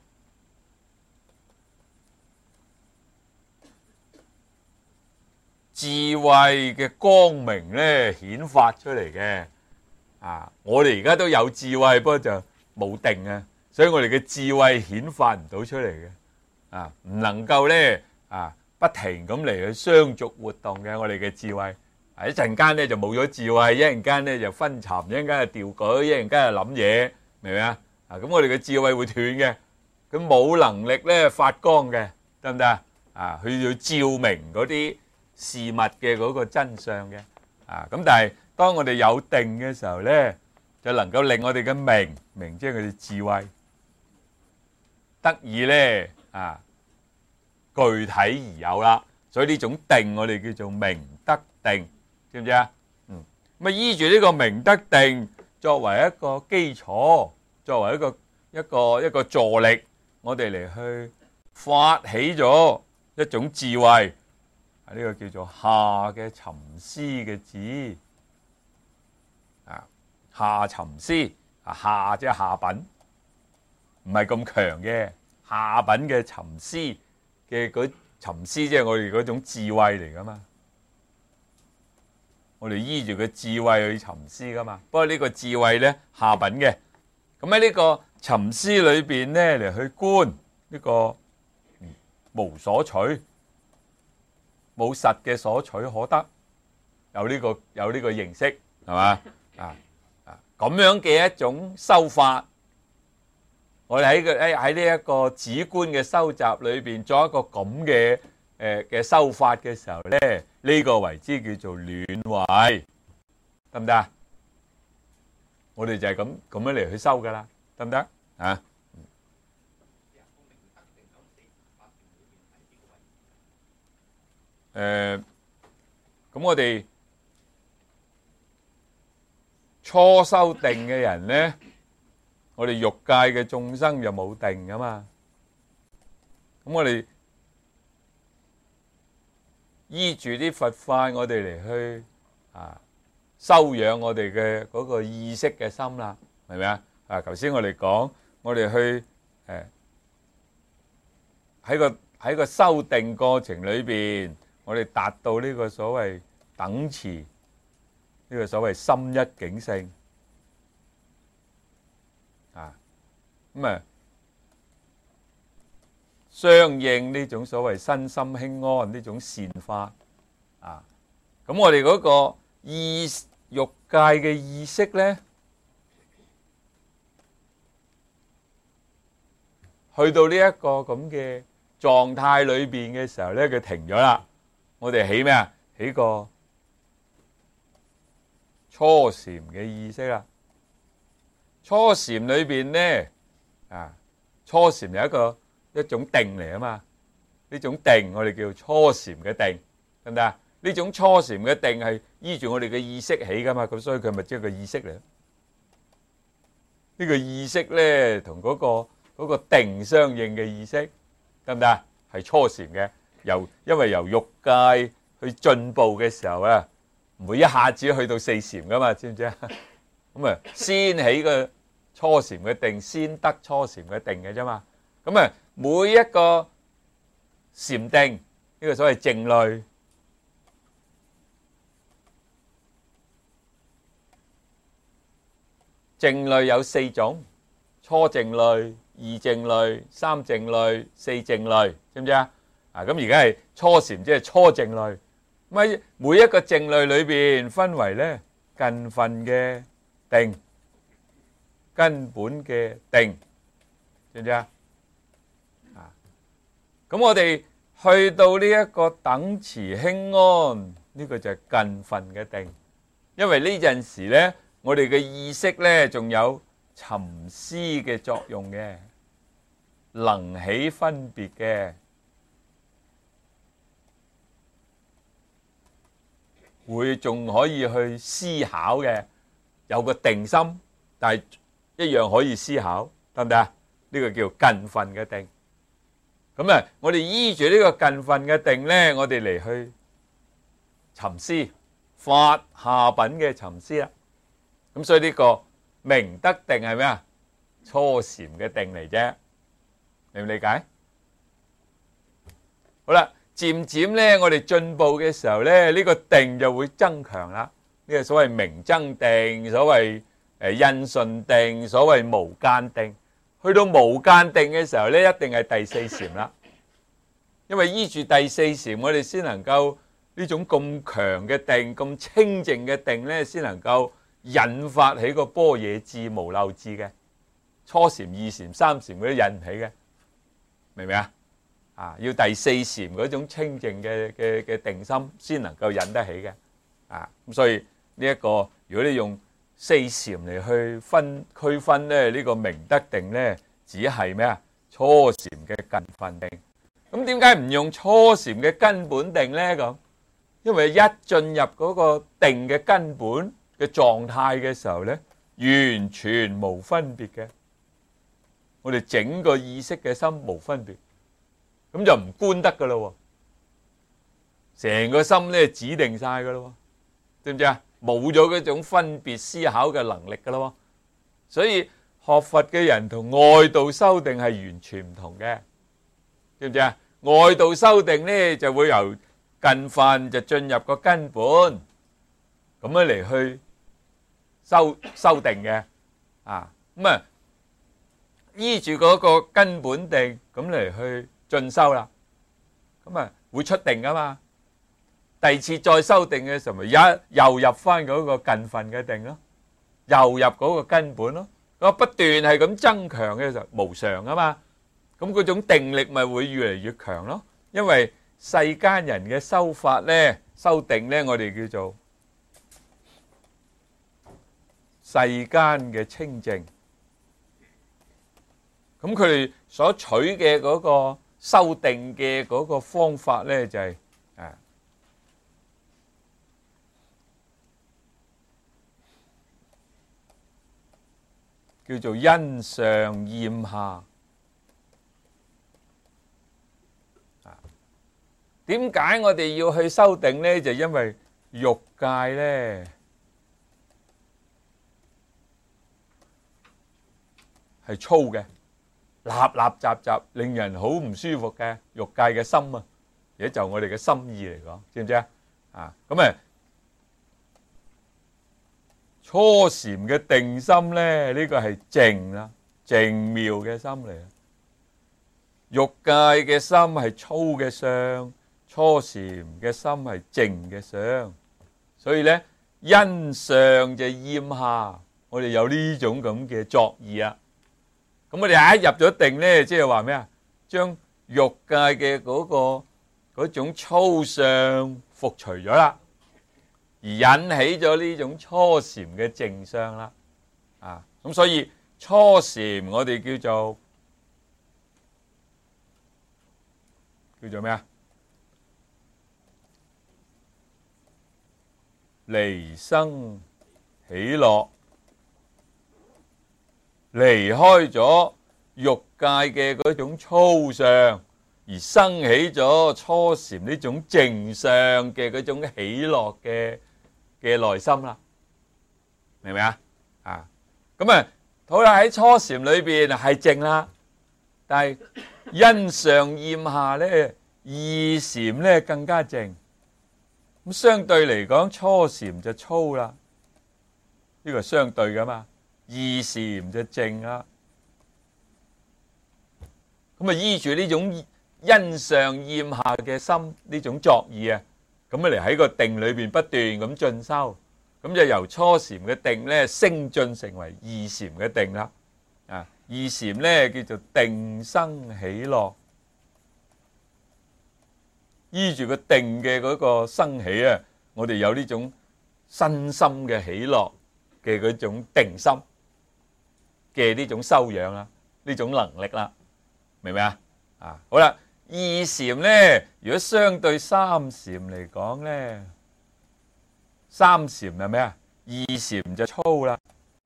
智慧嘅光明咧顯發出嚟嘅啊！我哋而家都有智慧，不過就冇定啊，所以我哋嘅智慧顯發唔到出嚟嘅啊，唔能夠咧啊不停咁嚟去相續活動嘅我哋嘅智慧，啊一陣間咧就冇咗智慧，一陣間咧就昏沉，一陣間就掉舉，一陣間就諗嘢，明唔明啊？啊咁我哋嘅智慧會斷嘅，佢冇能力咧發光嘅，得唔得啊？啊，佢要照明嗰啲事物嘅嗰個真相嘅，啊咁但係當我哋有定嘅時候咧，就能夠令我哋嘅明明即係佢哋智慧得以咧啊具體而有啦，所以呢種定我哋叫做明得定，知唔知啊？嗯，咁啊依住呢個明得定作為一個基礎，作為一個一個一個助力，我哋嚟去發起咗一種智慧。呢個叫做下嘅尋思嘅字啊，下尋思啊，下即係下品，唔係咁強嘅下品嘅尋思嘅嗰尋思，即係我哋嗰種智慧嚟噶嘛。我哋依住個智慧去尋思噶嘛。不過呢個智慧咧下品嘅，咁喺呢個尋思裏邊咧嚟去觀呢個無所取。冇實嘅所取可得，有呢個有呢個認識係嘛？ 啊啊咁樣嘅一種修法。我哋喺個喺喺呢一個止觀嘅修習裏邊，做一個咁嘅誒嘅修法嘅時候咧，呢個為之叫做暖慧，得唔得啊？我哋就係咁咁樣嚟去修噶啦，得唔得啊？誒，咁我哋初修定嘅人咧。我哋欲界嘅眾生就冇定噶嘛，咁我哋依住啲佛法，我哋嚟去啊修養我哋嘅嗰個意識嘅心啦，係咪啊？啊，頭先我哋講，我哋去誒喺個喺個修定過程裏邊，我哋達到呢個所謂等持，呢個所謂心一境性。啊，咁啊，相應呢種所謂身心輕安呢種善法啊，咁我哋嗰個意欲界嘅意識咧，去到呢一個咁嘅狀態裏邊嘅時候咧，佢停咗啦。我哋起咩啊？起個初禪嘅意識啦。初禪裏邊咧，啊，初禪有一個一種定嚟啊嘛，呢種定我哋叫初禪嘅定，得唔得啊？呢種初禪嘅定係依住我哋嘅意識起噶嘛，咁所以佢咪即係個意識嚟。呢個意識咧同嗰個嗰個定相應嘅意識，得唔得啊？係初禪嘅，由因為由欲界去進步嘅時候啊，唔會一下子去到四禪噶嘛，知唔知啊？咁啊，先起個初禪嘅定，先得初禪嘅定嘅啫嘛。咁啊，每一個禪定，呢個所謂靜慮，靜慮有四種：初靜慮、二靜慮、三靜慮、四靜慮，知唔知啊？啊，咁而家係初禪，即係初靜慮。咁喺每一個靜慮裏邊，分為咧近分嘅定、根本嘅定，知唔知啊？啊，咁我哋去到呢一個等持輕安，呢個就係近分嘅定。因為呢陣時咧，我哋嘅意識咧仲有沉思嘅作用嘅，能起分別嘅，會仲可以去思考嘅。有個定心，但係一樣可以思考，得唔得啊？呢個叫近分嘅定。咁啊，我哋依住呢個近分嘅定咧，我哋嚟去沉思，發下品嘅沉思啦。咁所以呢個明德定係咩啊？初禪嘅定嚟啫，明唔理解？好啦，漸漸咧，我哋進步嘅時候咧，呢個定就會增強啦。呢個所謂明增定，所謂誒印順定，所謂無間定。去到無間定嘅時候咧，一定係第四禪啦。因為依住第四禪，我哋先能夠呢種咁強嘅定、咁清淨嘅定咧，先能夠引發起個般若智、無漏智嘅。初禪、二禪、三禪嗰啲引唔起嘅，明唔明啊？啊，要第四禪嗰種清淨嘅嘅嘅定心先能夠引得起嘅。啊，咁所以呢一個，如果你用四禪嚟去分區分咧，呢個明德定咧，只係咩啊？初禪嘅近分定。咁點解唔用初禪嘅根本定咧？咁，因為一進入嗰個定嘅根本嘅狀態嘅時候咧，完全無分別嘅。我哋整個意識嘅心無分別，咁就唔觀得噶咯。成個心咧指定晒噶咯，知唔知啊？冇咗嗰種分別思考嘅能力噶咯。所以學佛嘅人同外道修定係完全唔同嘅，知唔知啊？外道修定咧就會由近分就進入個根本，咁樣嚟去修修定嘅，啊咁啊依住嗰個根本定咁嚟去進修啦，咁啊會出定噶嘛。第二次再修定嘅時候，咪一又入翻嗰個近分嘅定咯， 又入嗰個根本咯。咁不斷係咁增強嘅時候，無常啊嘛。咁嗰種定力咪會越嚟越強咯。因為世間人嘅修法咧、修定咧，我哋叫做世間嘅清淨。咁佢哋所取嘅嗰個修定嘅嗰個方法咧，就係誒叫做欣上厭下。點解我哋要去修定咧？就因為欲界咧係粗嘅。立立雜雜，令人好唔舒服嘅欲界嘅心啊！而家就我哋嘅心意嚟講，知唔知啊？啊，咁啊，初禪嘅定心咧，呢個係靜啦，靜妙嘅心嚟。欲界嘅心係粗嘅相，初禪嘅心係靜嘅相。所以咧，欣上就厭下，我哋有呢種咁嘅作意啊！咁我哋一入咗定咧，即係話咩啊？將欲界嘅嗰個嗰種粗相復除咗啦，而引起咗呢種初禪嘅靜相啦。啊，咁所以初禪我哋叫做叫做咩啊？離生喜樂。離開咗欲界嘅嗰種粗相，而生起咗初禪呢種靜相嘅嗰種喜樂嘅嘅內心啦，明唔明啊？啊，咁啊，好啦，喺初禪裏邊係靜啦，但係欣上厭下咧，二禪咧更加靜。咁相對嚟講，初禪就粗啦，呢個係相對噶嘛。二禪就靜啦，咁啊依住呢種欣上厭下嘅心呢種作意啊，咁啊嚟喺個定裏邊不斷咁進修，咁就由初禪嘅定咧升進成為二禪嘅定啦。啊，二禪咧叫做定生喜樂，依住個定嘅嗰個生起啊，我哋有呢種身心嘅喜樂嘅嗰種定心嘅呢種修養啦，呢種能力啦，明唔明啊？啊，好啦，二禪咧，如果相對三禪嚟講咧，三禪係咩啊？二禪就粗啦，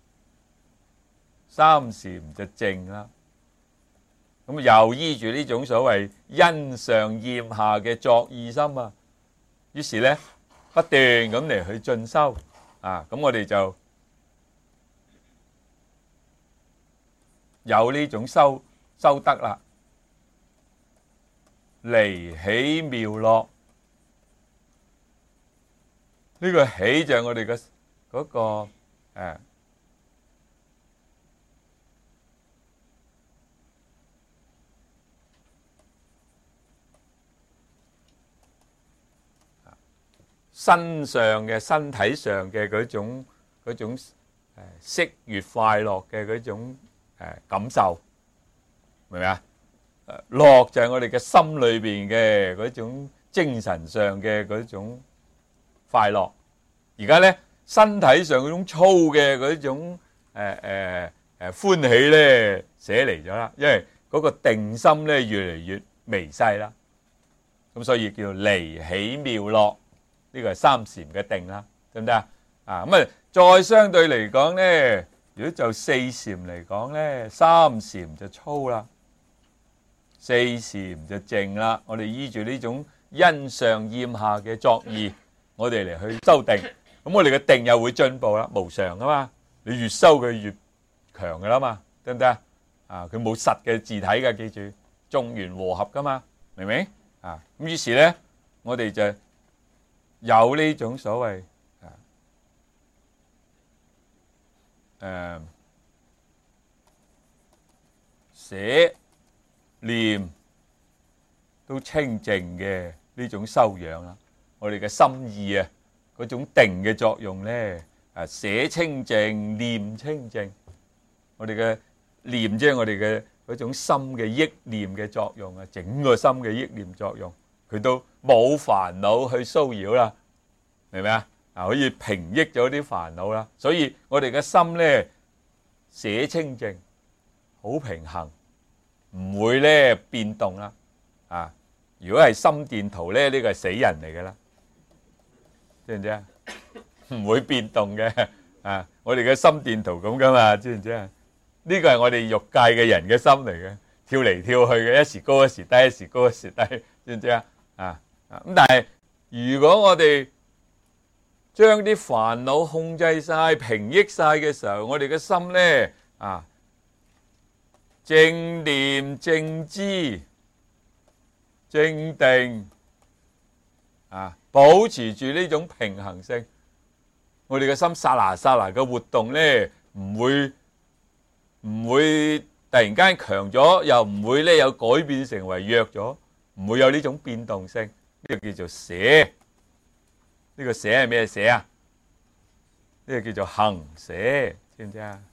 三禪就靜啦。咁又依住呢種所謂欣上厭下嘅作意心啊，於是咧不斷咁嚟去進修啊，咁我哋就有呢種修修德啦，離喜妙樂，呢個喜就係我哋嘅嗰個誒身上嘅身體上嘅嗰種嗰種誒喜悅快樂嘅嗰種誒感受，明唔明啊？誒樂就係我哋嘅心裏邊嘅嗰種精神上嘅嗰種快樂。而家咧身體上嗰種粗嘅嗰種誒誒誒歡喜咧捨離咗啦，因為嗰個定心咧越嚟越微細啦，咁所以叫離喜妙樂，呢個係三禪嘅定啦，得唔得啊？啊咁啊，再相對嚟講咧。如果就四禪嚟講咧，三禪就粗啦，四禪就靜啦。我哋依住呢種欣上厭下嘅作意，我哋嚟去修定，咁我哋嘅定又會進步啦，無常啊嘛。你越修佢越強噶啦嘛，得唔得啊？啊，佢冇實嘅字體噶，記住眾緣和合噶嘛，明唔明？啊，咁於是咧，我哋就有呢種所謂。誒捨念都清淨嘅呢種修養啦，我哋嘅心意啊，嗰種定嘅作用咧， 啊，捨清淨，念清淨。我哋嘅念即係我哋嘅嗰種心嘅憶念嘅作用啊，整個心嘅憶念作用，佢都冇煩惱去騷擾啦，明唔明啊？啊，可以平抑咗啲煩惱啦。所以我哋嘅心咧捨清淨，好平衡，唔會咧變動啦。啊，如果係心電圖咧，呢個係死人嚟噶啦，知唔知啊？唔會變動嘅。啊，我哋嘅心電圖咁噶嘛，知唔知啊？呢個係我哋欲界嘅人嘅心嚟嘅，跳嚟跳去嘅，一時高一時低，一時高一時低，知唔知啊？啊咁，但係如果我哋將啲煩惱控制晒、平抑晒嘅時候，我哋嘅心咧啊，正念、正知、正定啊，保持住呢種平衡性，我哋嘅心剎那剎那嘅活動咧，唔會唔會突然間強咗，又唔會咧有改變成為弱咗，唔會有呢種變動性，呢個叫做捨。呢個捨係咩捨啊？呢個叫做行捨，知唔知啊？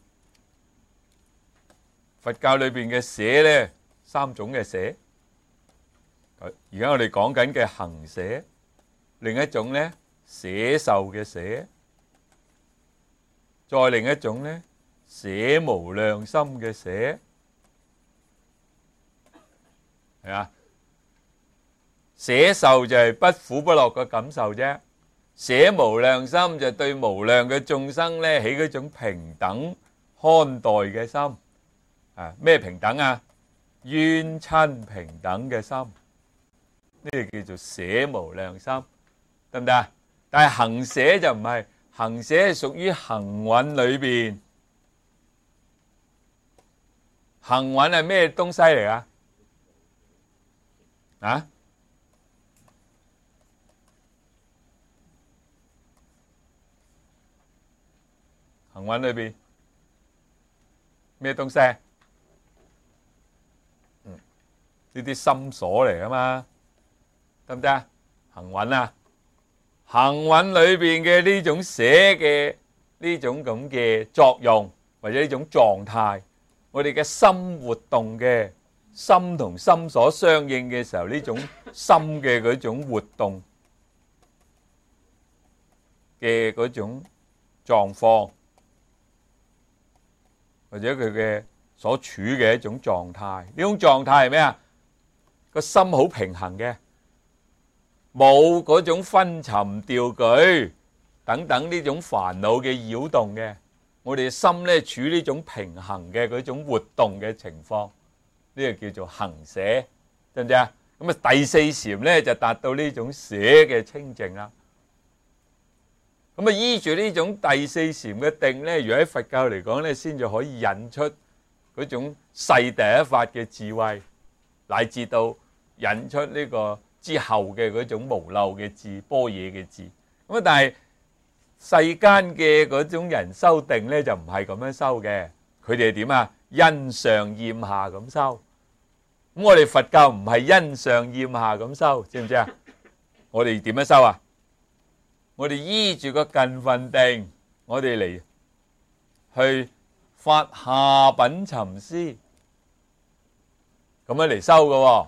佛教裏邊嘅捨咧，三種嘅捨。而家我哋講緊嘅行捨，另一種咧捨受嘅捨，再另一種咧捨無量心嘅捨，係啊？捨受就係不苦不樂嘅感受啫。捨無量心就對無量嘅眾生咧起嗰種平等看待嘅心啊。咩平等啊？冤親平等嘅心，呢個叫做捨無量心，得唔得啊？但係行捨就唔係，行捨係屬於行蘊裏邊。行蘊係咩東西嚟啊？啊？行蘊裏邊咩東西？嗯，呢啲心所嚟噶嘛，得唔得啊？行蘊啊，行蘊裏邊嘅呢種捨嘅呢種咁嘅作用，或者呢種狀態，我哋嘅心活動嘅心同心所相應嘅時候，呢種心嘅嗰種活動嘅嗰種狀況，或者佢嘅所處嘅一種狀態，呢種狀態係咩啊？個心好平衡嘅，冇嗰種昏沉掉舉等等呢種煩惱嘅擾動嘅，我哋嘅心咧處呢種平衡嘅嗰種活動嘅情況，呢個叫做行捨，知唔知啊？咁啊第四禪咧就達到呢種捨嘅清淨啦。咁啊，依住呢種第四禪嘅定咧，如果喺佛教嚟講咧，先至可以引出嗰種世第一法嘅智慧，乃至到引出呢個之後嘅嗰種無漏嘅智、般若嘅智。咁啊，但係世間嘅嗰種人修定咧，就唔係咁樣修嘅。佢哋係點啊？因上厭下咁修。咁我哋佛教唔係因上厭下咁修，知唔知啊？我哋點樣修啊？我哋依住個近分定，我哋嚟去發下品尋思，咁樣嚟修嘅喎。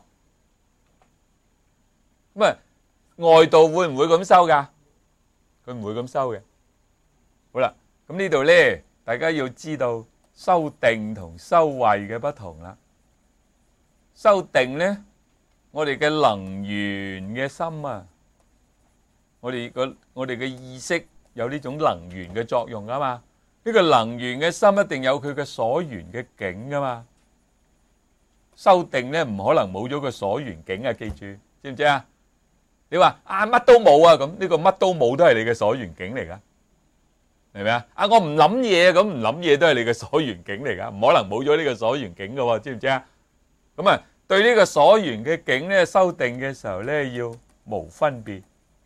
咁啊，外道會唔會咁修噶？佢唔會咁修嘅。好啦，咁呢度咧，大家要知道修定同修慧嘅不同啦。修定咧，我哋嘅能緣嘅心啊。我哋個我哋嘅意識有呢種能緣嘅作用噶嘛？呢個能緣嘅心一定有佢嘅所緣嘅境噶嘛？修定咧唔可能冇咗個所緣境啊！記住，知唔知啊？你話啊乜都冇啊，咁呢個乜都冇都係你嘅所緣境嚟噶，明唔明啊？啊我唔諗嘢，咁唔諗嘢都係你嘅所緣境嚟噶，唔可能冇咗呢個所緣境噶，知唔知啊？咁啊，對呢個所緣嘅境咧，修定嘅時候咧要無分別。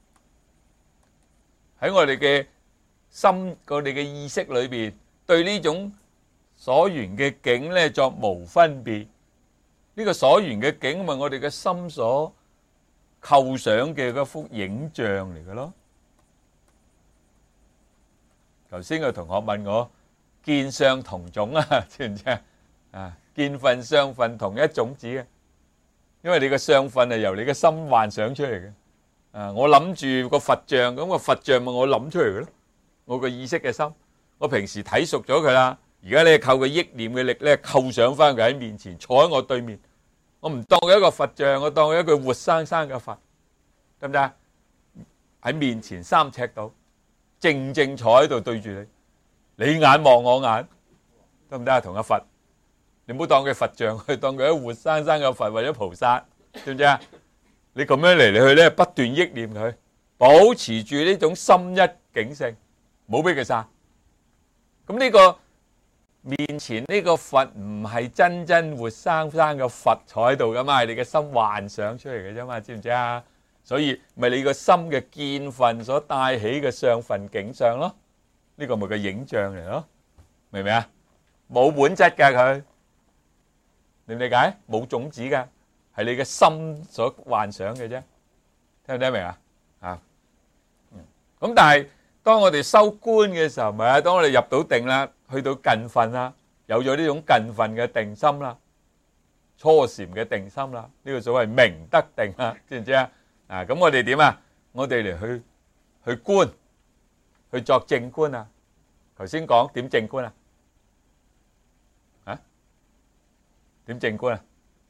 喺我哋嘅心、我哋嘅意識裏邊，對呢種所緣嘅境咧作無分別。呢個所緣嘅境咪我哋嘅心所構想嘅嗰幅影像嚟嘅咯。 頭先個同學問我見相同種啊，知唔知啊？啊，見分相分同一種子嘅，因為你個相分係由你嘅心幻想出嚟嘅。啊，我諗住個佛像，咁個佛像咪我諗出嚟嘅咯，我個意識嘅心，我平時睇熟咗佢啦，而家咧靠個憶念嘅力咧，構想翻佢喺面前，坐喺我對面，我唔當佢一個佛像，我當佢一個活生生嘅佛，得唔得啊？喺面前三尺度，靜靜坐喺度對住你，你眼望我眼，得唔得啊？同阿佛，你唔好當佢佛像，去當佢一活生生嘅佛或者菩薩，知唔知啊？你咁樣嚟嚟去咧，不斷憶念佢，保持住呢種心一境性，唔好俾佢散。咁呢個面前呢個佛唔係真真活生生嘅佛坐喺度噶嘛，係你嘅心幻想出嚟嘅啫嘛，知唔知啊？所以咪你個心嘅見分所帶起嘅相分景象咯，呢個咪個影像嚟咯，明唔明啊？冇本質噶佢，理唔理解？冇種子噶，係你嘅心所幻想嘅啫，聽唔聽明啊？啊，咁但係當我哋修觀嘅時候，咪啊，當我哋入到定啦，去到近分啦，有咗呢種近分嘅定心啦，初禪嘅定心啦，呢個所謂明德定啊，知唔知啊？啊，咁我哋點啊？我哋嚟去去觀，去作正觀啊！頭先講點正觀啊？啊？點正觀啊？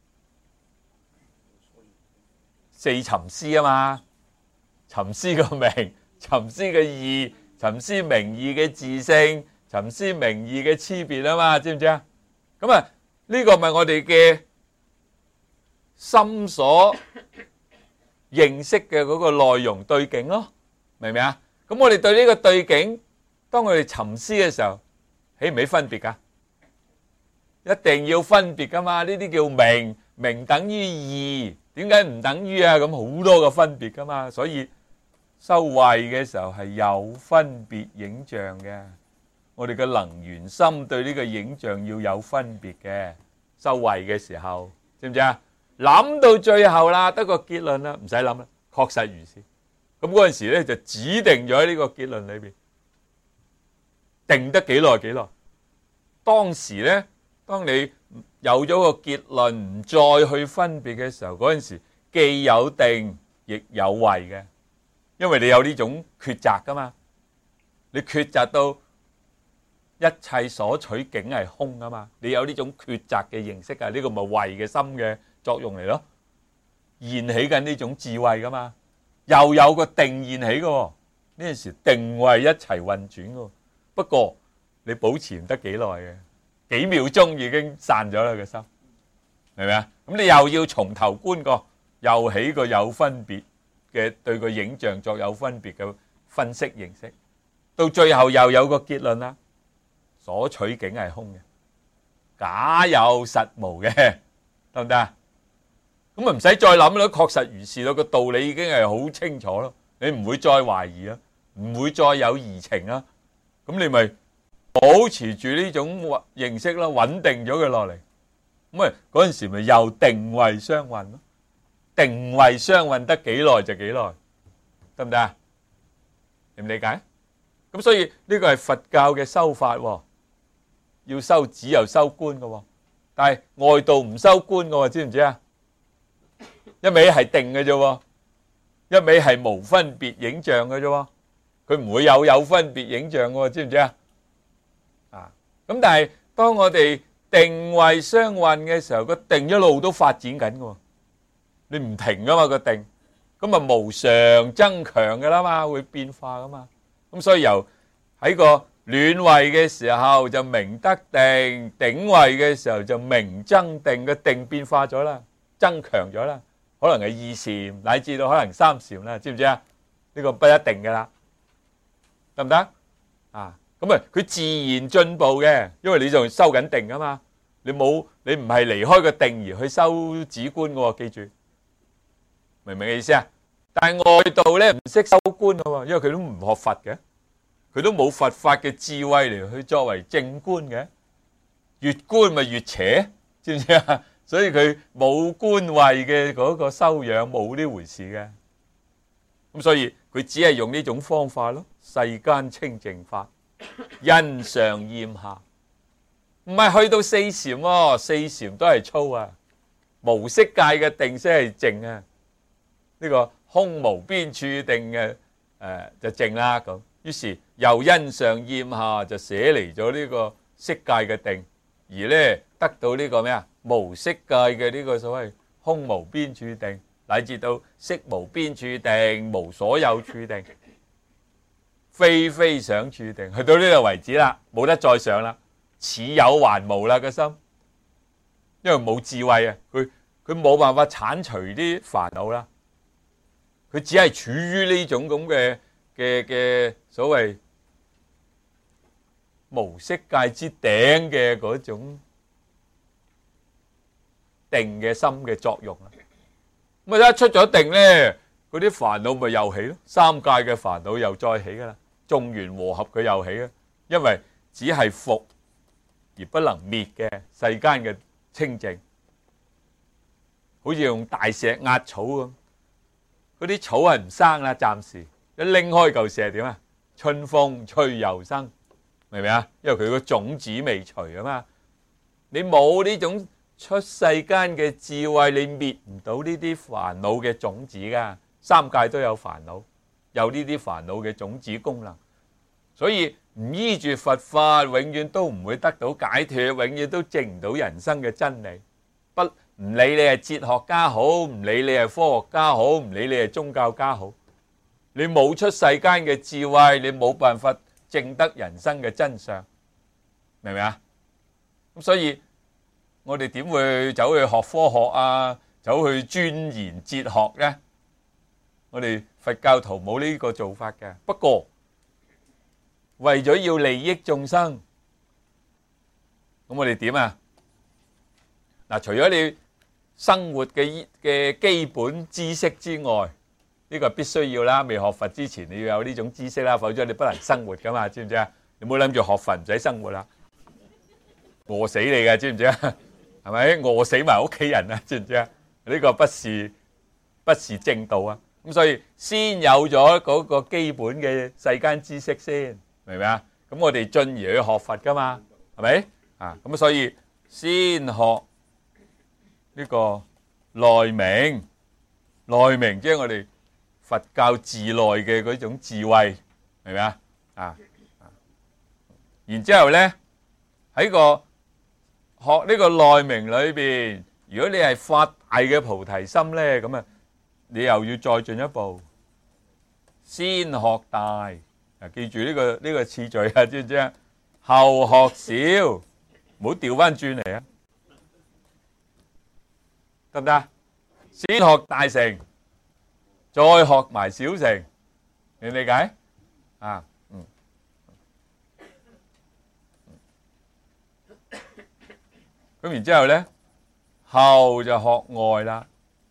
四尋思啊嘛，尋思個名，尋思嘅義，尋思名義嘅自性，尋思名義嘅差別啊嘛，知唔知啊？咁啊，呢個咪我哋嘅心所認識嘅嗰個內容對境咯，明唔明啊？咁我哋對呢個對境，當我哋尋思嘅時候，起唔起分別噶？一定要分別噶嘛，呢啲叫明，明等於義，點解唔等於啊？咁好多個分別噶嘛，所以修慧嘅時候係有分別影像嘅。我哋嘅能緣心對呢個影像要有分別嘅，修慧嘅時候，知唔知啊？諗到最後啦，得個結論啦，唔使諗啦，確實如是。咁嗰陣時咧就指定咗喺呢個結論裏邊，定得幾耐幾耐。當時咧，當你有咗個結論，唔再去分別嘅時候，嗰陣時既有定，亦有慧嘅，因為你有呢種抉擇噶嘛，你抉擇到一切所取境係空啊嘛，你有呢種抉擇嘅認識啊，呢個咪慧嘅心嘅作用嚟咯，現起緊呢種智慧噶嘛，又有個定現起嘅，呢陣時定慧一齊運轉嘅，不過你保持唔得幾耐嘅，幾秒鐘已經散咗啦個心，係咪啊？咁你又要從頭觀過，又起個有分別嘅對個影像作有分別嘅分析認識，到最後又有個結論啦，所取境係空嘅，假有實無嘅，得唔得啊？咁啊唔使再諗啦，確實如是咯，個道理已經係好清楚咯，你唔會再懷疑啦，唔會再有疑情啦，咁你咪保持住呢種認識啦，穩定咗佢落嚟，咁啊嗰陣時咪又定慧相運咯，定慧相運得幾耐就幾耐，得唔得啊？理唔理解？咁所以呢個係佛教嘅修法，要修止又修觀嘅，但係外道唔修觀嘅，知唔知啊？一味係定嘅啫，一味係無分別影像嘅啫，佢唔會有有分別影像嘅，知唔知啊？啊，咁但係當我哋定慧相運嘅時候，個定一路都發展緊嘅，你唔停噶嘛個定，咁啊無常增強嘅啦嘛，會變化噶嘛，咁所以由喺個暖慧嘅時候就明得定，頂慧嘅時候就明增定，個定變化咗啦，增強咗啦。可能係二禪，乃至到可能三禪啦，知唔知啊？呢個不一定噶啦，得唔得啊？咁啊，佢自然進步嘅，因為你仲修緊定啊嘛，你冇你唔係離開個定而去修止觀嘅，記住，明唔明嘅意思啊？但係外道咧唔識修觀嘅，因為佢都唔學佛嘅，佢都冇佛法嘅智慧嚟去作為正觀嘅，越觀咪越邪，知唔知啊？所以佢冇觀慧嘅嗰個修養，冇呢回事嘅。咁所以佢只係用呢種方法咯，世間清淨法， 因上厭下，唔係去到四禪喎，四禪都係粗啊，無色界嘅定先係靜啊，呢個空無邊處定嘅誒就靜啦咁。於是又因上厭下就捨離咗呢個色界嘅定，而咧得到呢個咩啊無色界嘅呢個所謂空無邊處定，乃至到色無邊處定、無所有處定、非非想處定，去到呢度為止啦，冇得再上啦，似有還無啦個心，因為冇智慧啊，佢佢冇辦法剷除啲煩惱啦，佢只係處於呢種咁嘅嘅嘅所謂無色界之頂嘅嗰種定嘅心嘅作用啦。咁啊一出咗定咧，嗰啲煩惱咪又起咯，三界嘅煩惱又再起噶啦，眾緣和合佢又起啊，因為只係伏而不能滅嘅世間嘅清淨，好似用大石壓草咁，嗰啲草係唔生啦，暫時一拎開嚿石點啊？春風吹又生，明唔明啊？因為佢個種子未除啊嘛，你冇呢種出世間嘅智慧，你滅唔到呢啲煩惱嘅種子噶。三界都有煩惱，有呢啲煩惱嘅種子功能，所以唔依住佛法，永遠都唔會得到解脫，永遠都證唔到人生嘅真理。不唔理你係哲學家好，唔理你係科學家好，唔理你係宗教家好，你冇出世間嘅智慧，你冇辦法證得人生嘅真相，明唔明啊？咁所以我哋點會走去學科學啊，走去鑽研哲學呢？我哋佛教徒冇呢個做法嘅。不過為咗要利益眾生，咁我哋點啊？嗱，除咗你生活嘅嘅基本知識之外，呢個必須要啦。未學佛之前，你要有呢種知識啦，否則你不能生活噶嘛，知唔知啊？你唔好諗住學佛唔使生活啦，餓死你嘅，知唔知啊？係咪？餓死埋屋企人啊，知唔知啊？呢個不是不是正道啊！咁所以先有咗嗰個基本嘅世間知識先，明唔明啊？咁我哋進而去學佛噶嘛，係咪？啊，咁所以先學呢個內明，內明即係我哋佛教自內嘅嗰種智慧，明唔明啊？啊，然之後咧喺個學呢個內明裏邊，如果你係發大嘅菩提心咧，咁啊〜你又要再進一步，先學大，啊記住呢個呢個次序啊，知唔知啊？後學小，唔好調翻轉嚟啊，得唔得？先學大成，再學埋小成，你理解？啊，嗯。咁然之後咧，後就學外啦。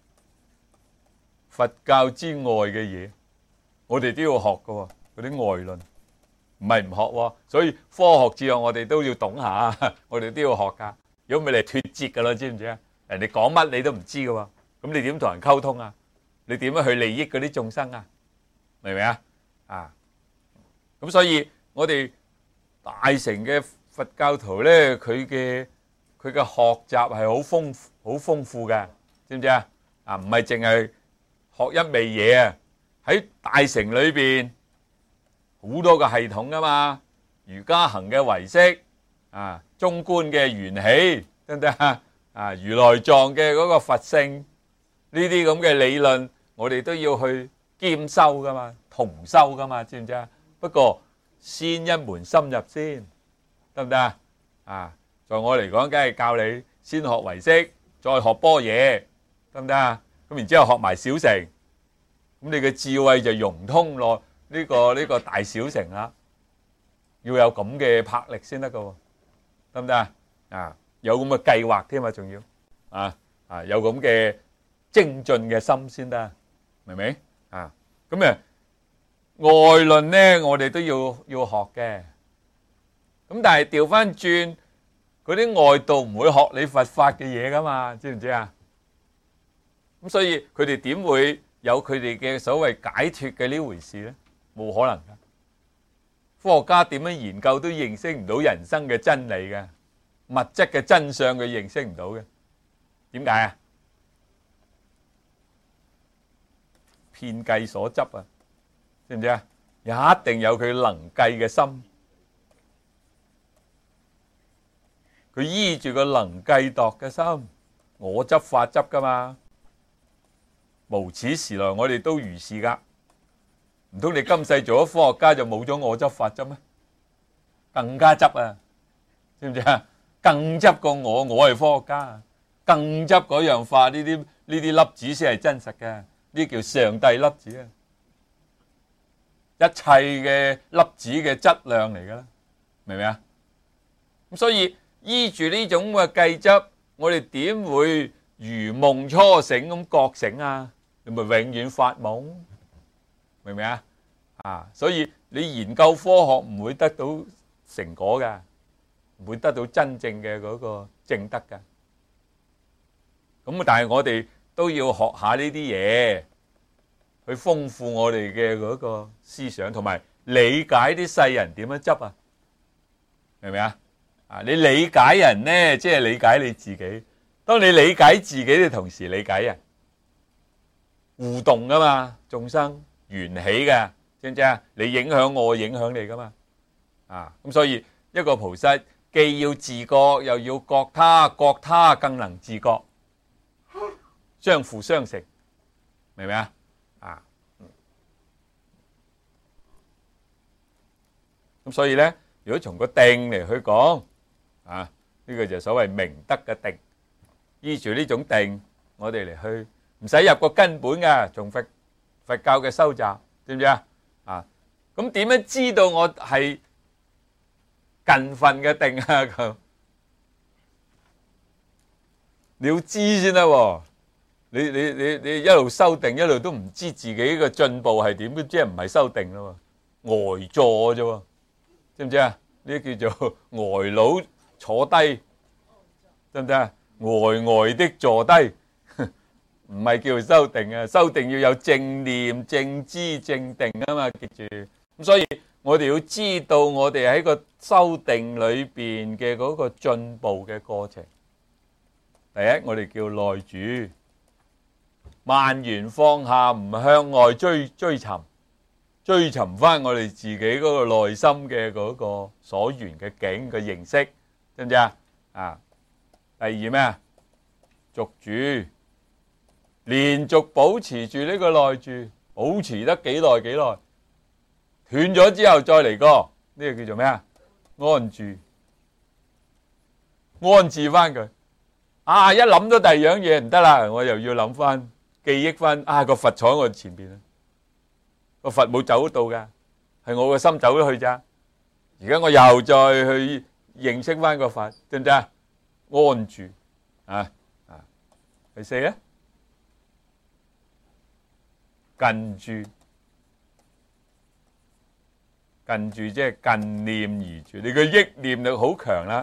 佛教之外嘅嘢，我哋都要學噶喎，嗰啲外論唔係唔學喎，所以科學哲學我哋都要懂下，我哋都要學噶。如果唔係你脫節噶啦，知唔知啊？人哋講乜你都唔知噶喎，咁你點同人溝通啊？你點樣去利益嗰啲眾生啊？明唔明啊？啊，咁所以我哋大乘嘅佛教徒咧，佢嘅佢嘅學習係好豐好豐富嘅，知唔知啊？啊，唔係淨係學一味嘢啊！喺大乘裏邊好多個系統噶嘛，瑜伽行嘅唯識啊，中觀嘅緣起，得唔得啊？啊，如來藏嘅嗰個佛性，呢啲咁嘅理論，我哋都要去兼修噶嘛，同修噶嘛，知唔知啊？不過先一門深入先，得唔得啊？啊，在我嚟講，梗係教你先學唯識，再學般若，得唔得啊？咁然之後學埋小乘，咁你嘅智慧就融通落呢個呢個大小乘啦。要有咁嘅魄力先得噶，得唔得啊？啊，有咁嘅計劃添啊，仲要啊啊，有咁嘅精進嘅心先得，明唔明啊？咁誒外論咧，我哋都要要學嘅。咁但係調翻轉，嗰啲外道唔會學你佛法嘅嘢噶嘛，知唔知啊？咁所以佢哋點會有佢哋嘅所謂解脫嘅呢回事咧？冇可能噶。 科學家點樣研究都認識唔到人生嘅真理嘅，物質嘅真相佢認識唔到嘅。點解啊？遍計所執啊，知唔知啊？一定有佢能計嘅心，佢依住個能計度嘅心，我執法執噶嘛。無始時來我哋都如是噶，唔通你今世做咗科學家就冇咗我執法執咩？更加執啊，知唔知啊？更執過我，我係科學家，更執嗰樣化呢啲呢啲粒子先係真實嘅，呢叫上帝粒子啊！一切嘅粒子嘅質量嚟噶啦，明唔明啊？咁所以依住呢種嘅計執，我哋點會如夢初醒咁覺醒啊？你咪永遠發夢，明唔明啊？啊，所以你研究科學唔會得到成果噶，唔會得到真正嘅嗰個正德噶。咁但係我哋都要學下呢啲嘢，去豐富我哋嘅嗰個思想，同埋理解啲世人點樣執啊？明唔明啊？啊，你理解人呢，即係理解你自己。當你理解自己，你同時理解人，互動噶嘛，眾生緣起嘅，知唔知啊？你影響我，影響你噶嘛。啊，咁所以一個菩薩既要自覺，又要覺他，覺他更能自覺，相輔相成，明唔明啊？啊，咁所以咧，如果從個定嚟去講，啊，呢個就所謂明德嘅定，依住呢種定，我哋嚟去唔使入個根本嘅，從佛佛教嘅修習，知唔知啊？啊，咁點樣知道我係近分嘅定啊？咁你要知先得喎。你你你你一路修定，一路都唔知自己嘅進步係點，即係唔係修定咯？呆坐啫喎，知唔知啊？呢啲叫做呆佬坐低，得唔得啊？呆呆的坐低，唔係叫修定啊！修定要有正念、正知、正定啊嘛，記住。咁所以我哋要知道我哋喺個修定裏邊嘅嗰個進步嘅過程。第一，我哋叫內住。萬緣放下，唔向外追追尋，追尋翻我哋自己嗰個內心嘅嗰個所緣嘅境嘅認識，知唔知啊？啊，第二咩啊？續住，連續保持住呢個內住，保持得幾耐幾耐，斷咗之後再嚟過，呢個叫做咩啊？安住，安置翻佢。啊，一諗到第二樣嘢唔得啦，我又要諗翻。記憶翻啊，個佛坐喺我前邊啊，個佛冇走到噶，係我個心走咗去咋。而家我又再去認識翻個佛，知唔知啊？安住啊啊！第四咧，近住，近住即係近念而住，你個憶念力好強啦，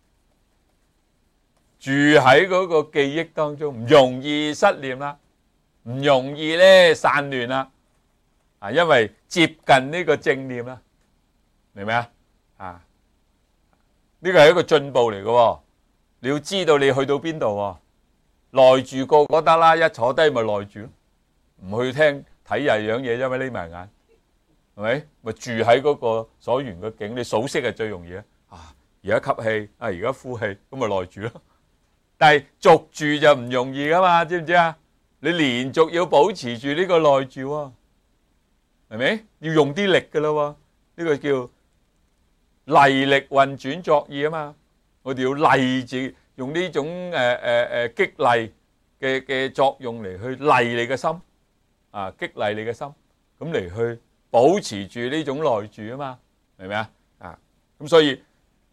住喺嗰個記憶當中，唔容易失念啦。唔容易咧散亂啦，啊，因為接近呢個正念啦，明唔明啊？啊，呢個係一個進步嚟嘅，你要知道你去到邊度，內住個個得啦，一坐低咪內住咯，唔去聽睇第二樣嘢，因為匿埋眼，係咪？咪住喺嗰個所緣嘅境，你數息係最容易啊！啊，而家吸氣，啊，而家呼氣，咁咪內住咯。但係續住就唔容易噶嘛，知唔知啊？你連續要保持住呢個內住喎，係咪？要用啲力噶啦喎，呢個叫勵力運轉作意啊嘛。我哋要勵住，用呢種誒誒誒激勵嘅嘅作用嚟去勵你嘅心，啊，激勵你嘅心，咁嚟去保持住呢種內住啊嘛，明唔明啊？啊，咁所以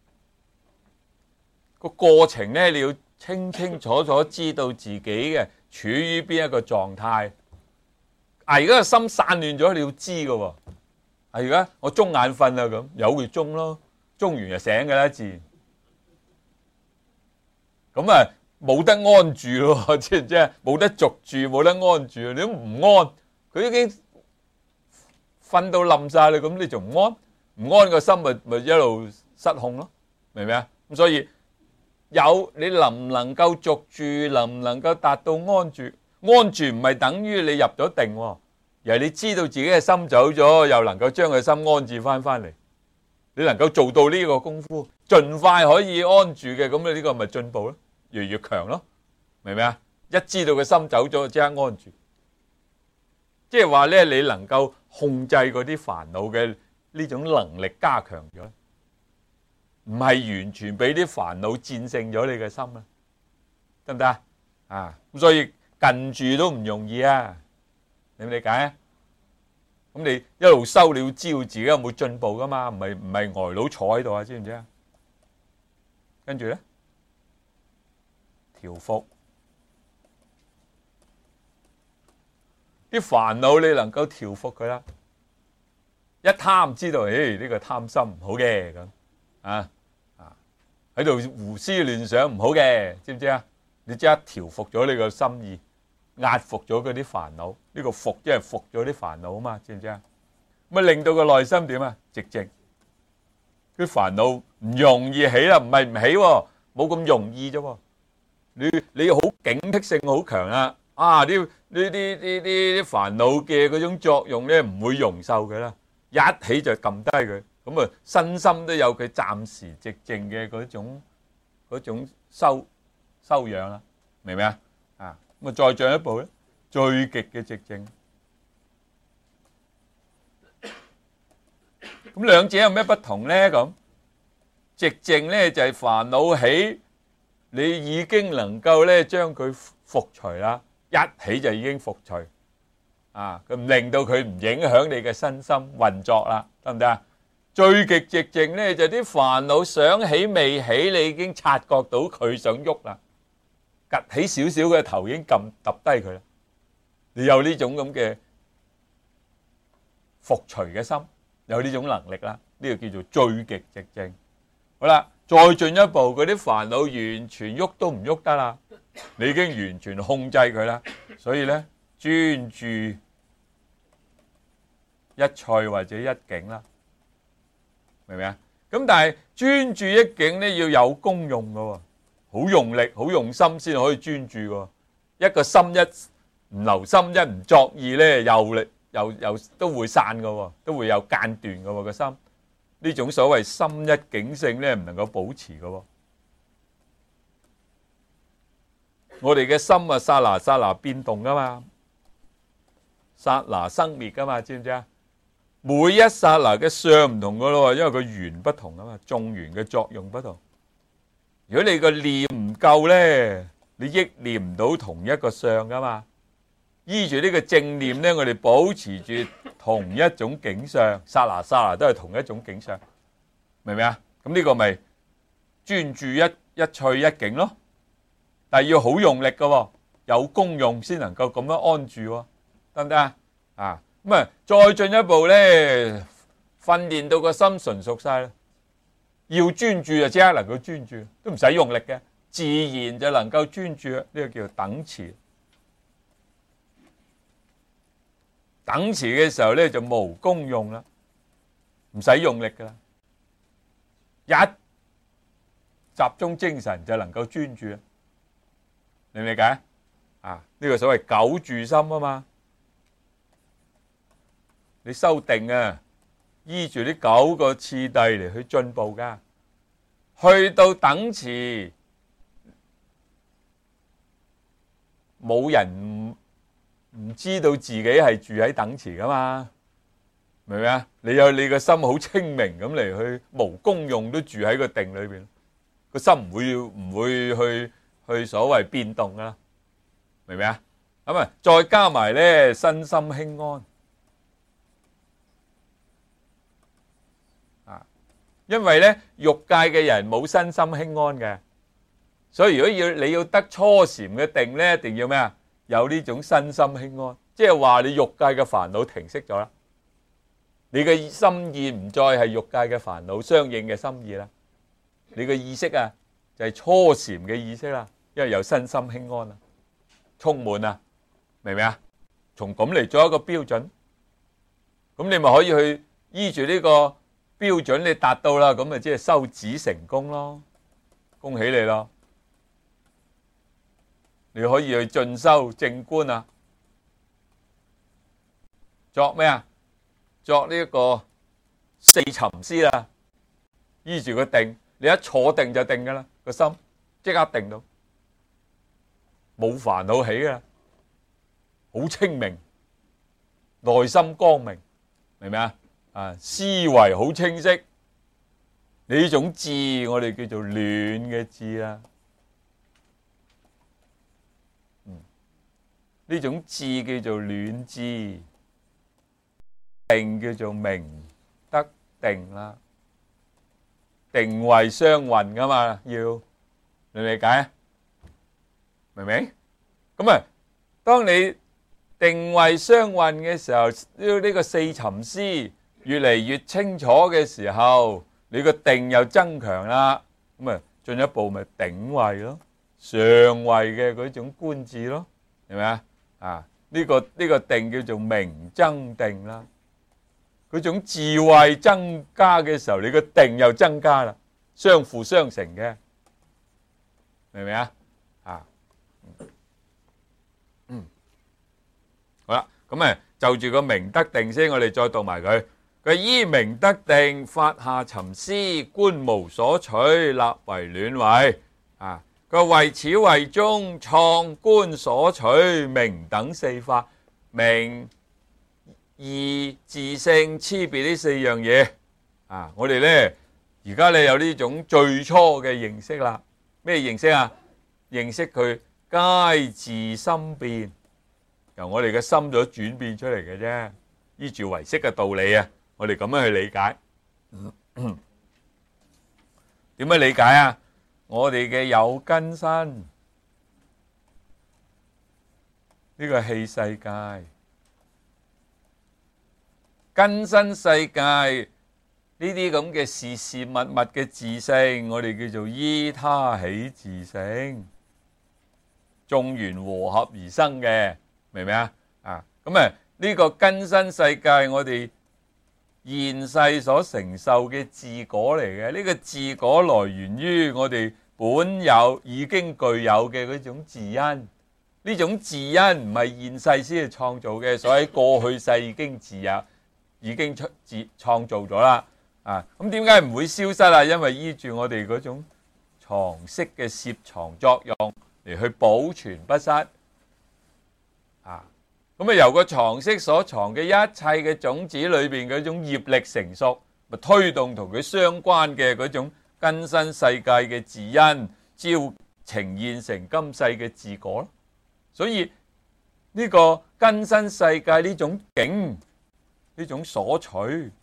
個過程咧，你要清清楚楚知道自己嘅處於邊一個狀態。啊，而家個心散亂咗，你要知㗎喎。啊，而家我中眼瞓啦，咁有佢中咯，中完就醒㗎啦，自然。咁啊，冇得安住咯，知唔知啊？冇得續住，冇得安住，你都唔安，佢已經瞓到冧晒啦，咁你仲唔安？ 唔安個心咪咪一路失控咯，明唔明啊？咁所以有你能唔能夠續住，能唔能夠達到安住？安住唔係等於你入咗定喎，而係你知道自己嘅心走咗，又能夠將個心安置翻翻嚟。你能夠做到呢個功夫，盡快可以安住嘅，咁你呢個咪進步咯，越嚟越強咯，明唔明啊？一知道個心走咗，即刻安住。即係話咧，你能夠控制嗰啲煩惱嘅呢種能力加強咗，唔係完全俾啲煩惱戰勝咗你嘅心啦，得唔得啊？啊，咁所以近住都唔容易啊，你理唔理解啊？咁你一路修，你要知道自己有冇進步噶嘛？唔係唔係呆佬坐喺度啊？知唔知啊？跟住咧，調伏啲煩惱，你能夠調伏佢啦。一貪知道，誒呢個貪心唔好嘅咁啊啊，喺度胡思亂想唔好嘅，知唔知啊？你即刻調伏咗你個心意。壓服咗嗰啲煩惱，呢個服即係服咗啲煩惱啊嘛，知唔知啊？咁啊令到個內心點啊？寂靜，啲煩惱唔容易起啦，唔係唔起喎，冇咁容易啫。你你好警惕性好強啦，啊啲呢啲啲啲煩惱嘅嗰種作用咧，唔會容受佢啦，一起就撳低佢，咁啊身心都有佢暫時寂靜嘅嗰種嗰種修修養啦，明唔明啊？啊！咁啊，再進一步咧，最極嘅寂靜。咁兩者有咩不同咧？咁寂靜咧就係煩惱起，你已經能夠咧將佢伏除啦，一起就已經伏除。啊，咁令到佢唔影響你嘅身心運作啦，得唔得啊？最極寂靜咧就啲煩惱想起未起，你已經察覺到佢想喐啦。趌起少少嘅頭已經撳揼低佢啦，你有呢種咁嘅伏除嘅心，有呢種能力啦，呢個叫做最極寂靜。好啦，再進一步，嗰啲煩惱完全喐都唔喐得啦，你已經完全控制佢啦，所以咧專注一趣或者一境啦，明唔明啊？咁但係專注一境咧要有功用㗎喎。好用力、好用心先可以專注喎。一個心一唔留心、一唔作意咧，又力又又都會散嘅喎，都會有間斷嘅喎個心。呢種所謂心一境性咧，唔能夠保持嘅喎。我哋嘅心啊，剎那剎那變動噶嘛，剎那生滅噶嘛，知唔知啊？每一剎那嘅相唔同嘅咯，因為個緣不同啊嘛，眾緣嘅作用不同。如果你個念唔夠咧，你憶念唔到同一個相噶嘛。依住呢個正念咧，我哋保持住同一種景象，剎那剎那都係同一種景象，明唔明啊？咁呢個咪專注一一趣一境咯。但係要好用力嘅喎，有功用先能夠咁樣安住喎，得唔得啊？啊，咁啊，再進一步咧，訓練到個心純熟晒啦。要專注就即刻能夠專注，都唔使用力嘅，自然就能夠專注。呢個叫等持。等持嘅時候咧就無功用啦，唔使用力噶啦，一集中精神就能夠專注啦。你明唔理解啊？呢個所謂九住心啊嘛，你修定啊。依住呢九個次第嚟去進步噶，去到等持，冇人唔唔知道自己係住喺等持噶嘛，明唔明啊？你有你個心好清明咁嚟去，無功用都住喺個定裏邊，個心唔會唔會去去所謂變動噶啦，明唔明啊？咁啊，再加埋咧身心輕安。因為咧欲界嘅人冇身心輕安嘅，所以如果要你要得初禪嘅定咧，一定要咩啊？有呢種身心輕安，即係話你欲界嘅煩惱停息咗啦，你嘅心意唔再係欲界嘅煩惱相應嘅心意啦，你嘅意識啊就係初禪嘅意識啦，因為有身心輕安啦，充滿啊，明唔明啊？從咁嚟做一個標準，咁你咪可以去依住呢個標準你達到啦，咁咪即係修止成功咯，恭喜你咯！你可以去進修正觀啊，作咩啊？作呢一個四沉思啦，依住個定，你一坐定就定噶啦，個心即刻定到，冇煩惱起噶啦，好清明，內心光明，明唔明啊？啊，思維好清晰，你呢種智我哋叫做暖嘅智啦。嗯，呢種智叫做暖智，定叫做明得定啦。定慧雙運噶嘛，要你理解啊？明唔明？咁啊，當你定慧雙運嘅時候，呢呢個四沉思越嚟越清楚嘅時候，你個定又增強啦，咁啊進一步咪頂慧咯，上慧嘅嗰種觀智咯，係咪啊？啊，呢個呢個定叫做明增定啦，嗰種智慧增加嘅時候，你個定又增加啦，相輔相成嘅，明唔明啊？啊，嗯，好啦，咁啊就住個明得定先，我哋再讀埋佢。佢依明得定，發下沉思，觀無所取，立為暖慧。啊，佢為此慧中創觀所取明等四法，明義自性差別呢四樣嘢。啊，我哋咧而家咧有呢種最初嘅認識啦。咩認識啊？認識佢皆自心變，由我哋嘅心所轉變出嚟嘅啫。依住唯識嘅道理啊！我哋咁樣去理解，點樣理解啊？我哋嘅有根身，呢個器世界，根身世界呢啲咁嘅事事物物嘅自性，我哋叫做依他起自性，眾緣和合而生嘅，明唔明啊？啊，咁啊呢個根身世界，我哋現世所承受嘅自果嚟嘅，呢個自果來源於我哋本有已經具有嘅嗰種自因，呢種自因唔係現世先去創造嘅，所以過去世已經自有，已經出自創造咗啦。啊，咁點解唔會消失啊？因為依住我哋嗰種藏識嘅攝藏作用嚟去保存不失。啊。咁啊，由個藏識所藏嘅一切嘅種子裏邊嗰種業力成熟，咪推動同佢相關嘅嗰種根身世界嘅自因，照呈現成今世嘅自果咯。所以呢個根身世界呢種境，呢種所取，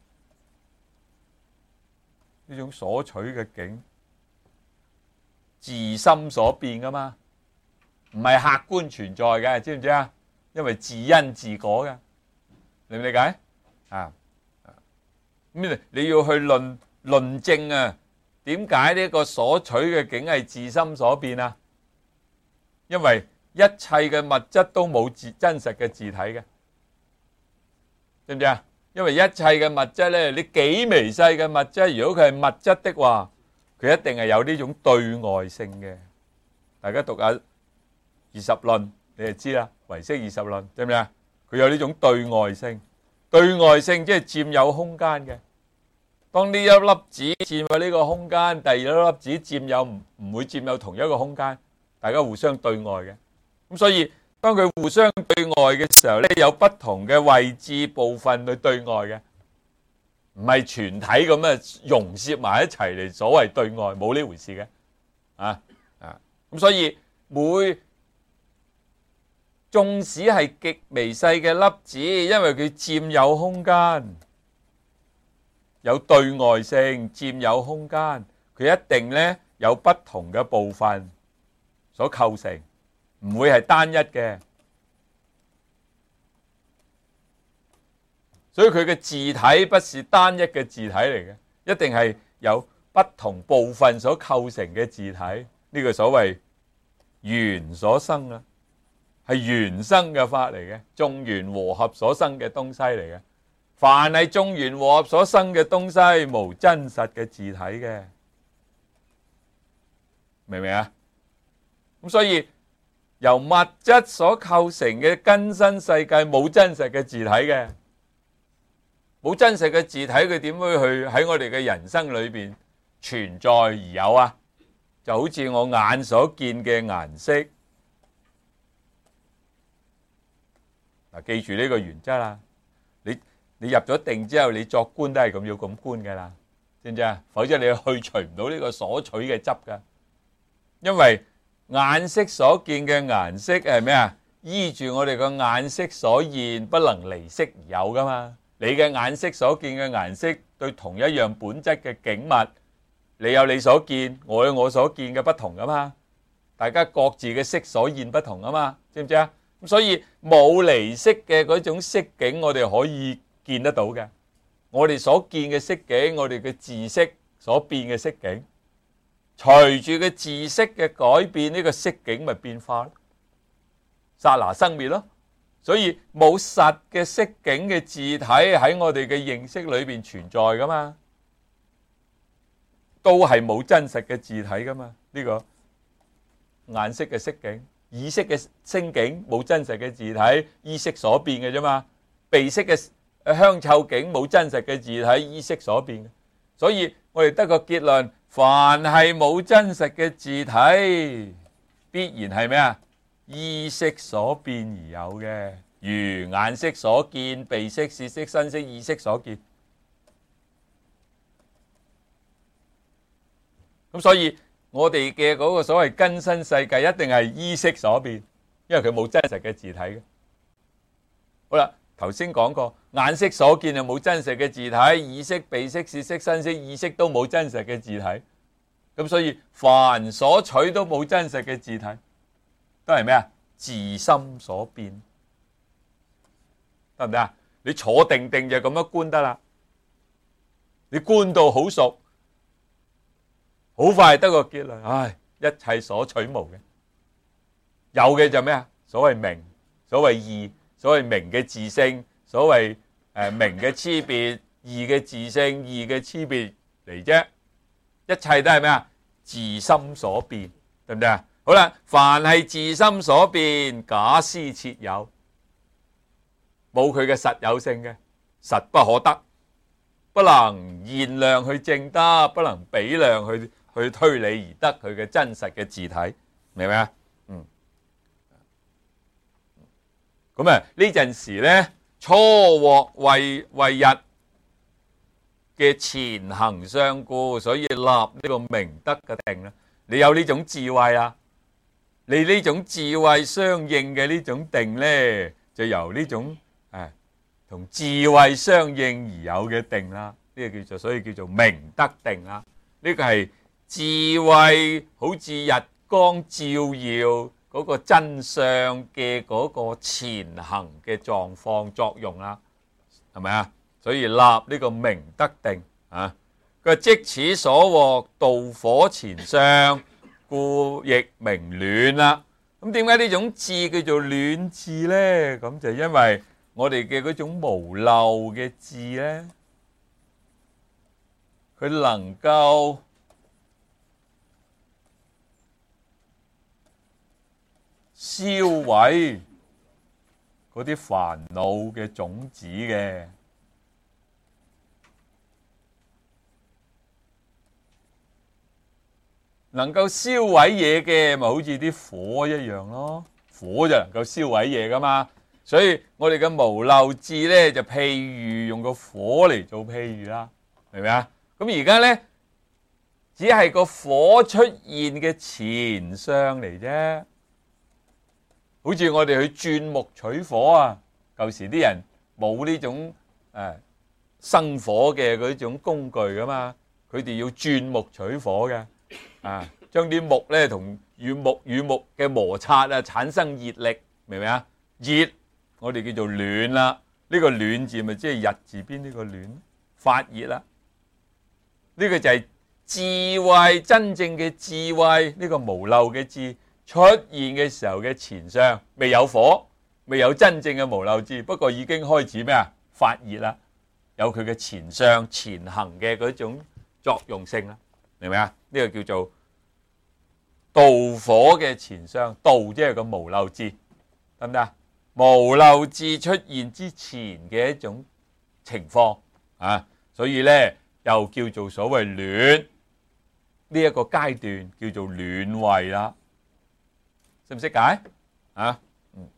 呢種所取嘅境，自心所變噶嘛，唔係客觀存在嘅，知唔知啊？因為自因自果嘅，理唔理解啊？咁你要去論論證啊？點解呢個所取嘅境係自心所變啊？因為一切嘅物質都冇自真實嘅自體嘅，知唔知啊？因為一切嘅物質咧，你幾微細嘅物質，如果佢係物質的話，佢一定係有呢種對外性嘅。大家讀下二十論，你就知啦。唯識二十論，知唔知啊？佢有呢種對外性，對外性即係佔有空間嘅。當呢一粒子佔有呢個空間，第二粒粒子佔有唔唔會佔有同一個空間，大家互相對外嘅。咁所以當佢互相對外嘅時候咧，有不同嘅位置部分去對外嘅，唔係全體咁啊融攝埋一齊嚟所謂對外，冇呢回事嘅。啊啊，咁所以每縱使係極微細嘅粒子，因為佢佔有空間，有對外性，佔有空間，佢一定咧有不同嘅部分所構成，唔會係單一嘅。所以佢嘅自體不是單一嘅自體嚟嘅，一定係有不同部分所構成嘅自體。呢個所謂緣所生啊。係緣生嘅法嚟嘅，眾緣和合所生嘅東西嚟嘅。 凡係眾緣和合所生嘅東西，無真實嘅自體嘅，明唔明啊？咁所以由物質所構成嘅根身世界冇真實嘅自體嘅，冇真實嘅自體，佢點會去喺我哋嘅人生裏邊存在而有啊？就好似我眼所見嘅顏色，嗱，記住呢個原則啦。你你入咗定之後，你作觀都係咁要咁觀噶啦，知唔知啊？否則你去除唔到呢個所取嘅執噶。因為眼色所見嘅顏色係咩啊？依住我哋個眼色所現，不能離色而有噶嘛。你嘅眼色所見嘅顏色，對同一樣本質嘅景物，你有你所見，我有我所見嘅不同噶嘛。大家各自嘅色所現不同啊嘛，知唔知啊？咁所以冇離色嘅嗰種色境，我哋可以見得到嘅。我哋所見嘅色境，我哋嘅自色所變嘅色境，隨住嘅自色嘅改變，呢個色境咪變化咯，剎那生滅咯。所以冇實嘅色境嘅自體喺我哋嘅認識裏邊存在噶嘛，都係冇真實嘅自體噶嘛。呢個眼色嘅色境，耳色嘅聲境冇真實嘅自體，依色所變嘅啫嘛。鼻色嘅香臭境冇真實嘅自體，依色所變嘅。所以我哋得個結論，凡係冇真實嘅自體，必然係咩啊？依色所變而有嘅，如眼色所見，鼻色、舌色、身色、意識所見。咁所以我哋嘅嗰個所謂根身世界一定係依色所變，因為佢冇真實嘅自體嘅。好啦，頭先講過眼色所見係冇真實嘅自體，耳色、鼻色、舌色、身色、意識都冇真實嘅自體。咁所以凡所取都冇真實嘅自體，都係咩啊？自心所變，得唔得啊？你坐定定就咁樣觀得啦，你觀到好熟，好快得個結論。唉，一切所取無嘅，有嘅就咩啊？所謂名，所謂義，所謂名嘅自性，所謂誒名嘅差別，義嘅自性，義嘅差別嚟啫。一切都係咩啊？自心所變，對唔對啊？好啦，凡係自心所變，假施設有，冇佢嘅實有性嘅，實不可得，不能現量去證得，不能比量去去推理而得佢嘅真實嘅自體，明唔明啊？嗯，咁啊呢陣時咧，初獲慧慧日嘅前行相故，所以立呢個明德嘅定啦。你有呢種智慧啊，你呢種智慧相應嘅呢種定咧，就由呢種誒同智慧相應而有嘅定啦。呢個叫做，所以叫做明德定啦。呢個係智慧好似日光照耀嗰個真相嘅嗰個前行嘅狀況作用啦，係咪啊？所以立呢個明德定啊，佢話即此所獲導火前相，故亦名暖啦。咁點解呢種智叫做暖智咧？咁就因為我哋嘅嗰種無漏嘅智咧，佢能夠燒毀嗰啲煩惱嘅種子嘅。能夠燒毀嘢嘅，咪好似啲火一樣咯。火就能夠燒毀嘢噶嘛。所以我哋嘅無漏智咧，就譬喻用個火嚟做譬喻啦，明唔明啊？咁而家咧，只係個火出現嘅前相嚟啫。好似我哋去鑽木取火啊，舊時啲人冇呢種誒生火嘅嗰種工具噶嘛，佢哋要鑽木取火嘅。啊，將啲木咧同與木與木嘅摩擦啊，產生熱力，明唔明啊？熱我哋叫做暖啦，呢個暖字咪即係日字邊呢個暖，發熱啦。呢個就係智慧，真正嘅智慧，呢個無漏嘅智出現嘅時候嘅前相，未有火，未有真正嘅無漏智，不過已經開始咩啊？發熱啦。 有佢嘅前上前行嘅嗰種作用性啦，明唔明啊？呢個叫做導火嘅前相，導即係個無漏智，得唔得啊？無漏智出現之前嘅一種情況啊，所以咧又叫做所謂暖，呢一個階段叫做暖位啦，識唔識解啊？嗯，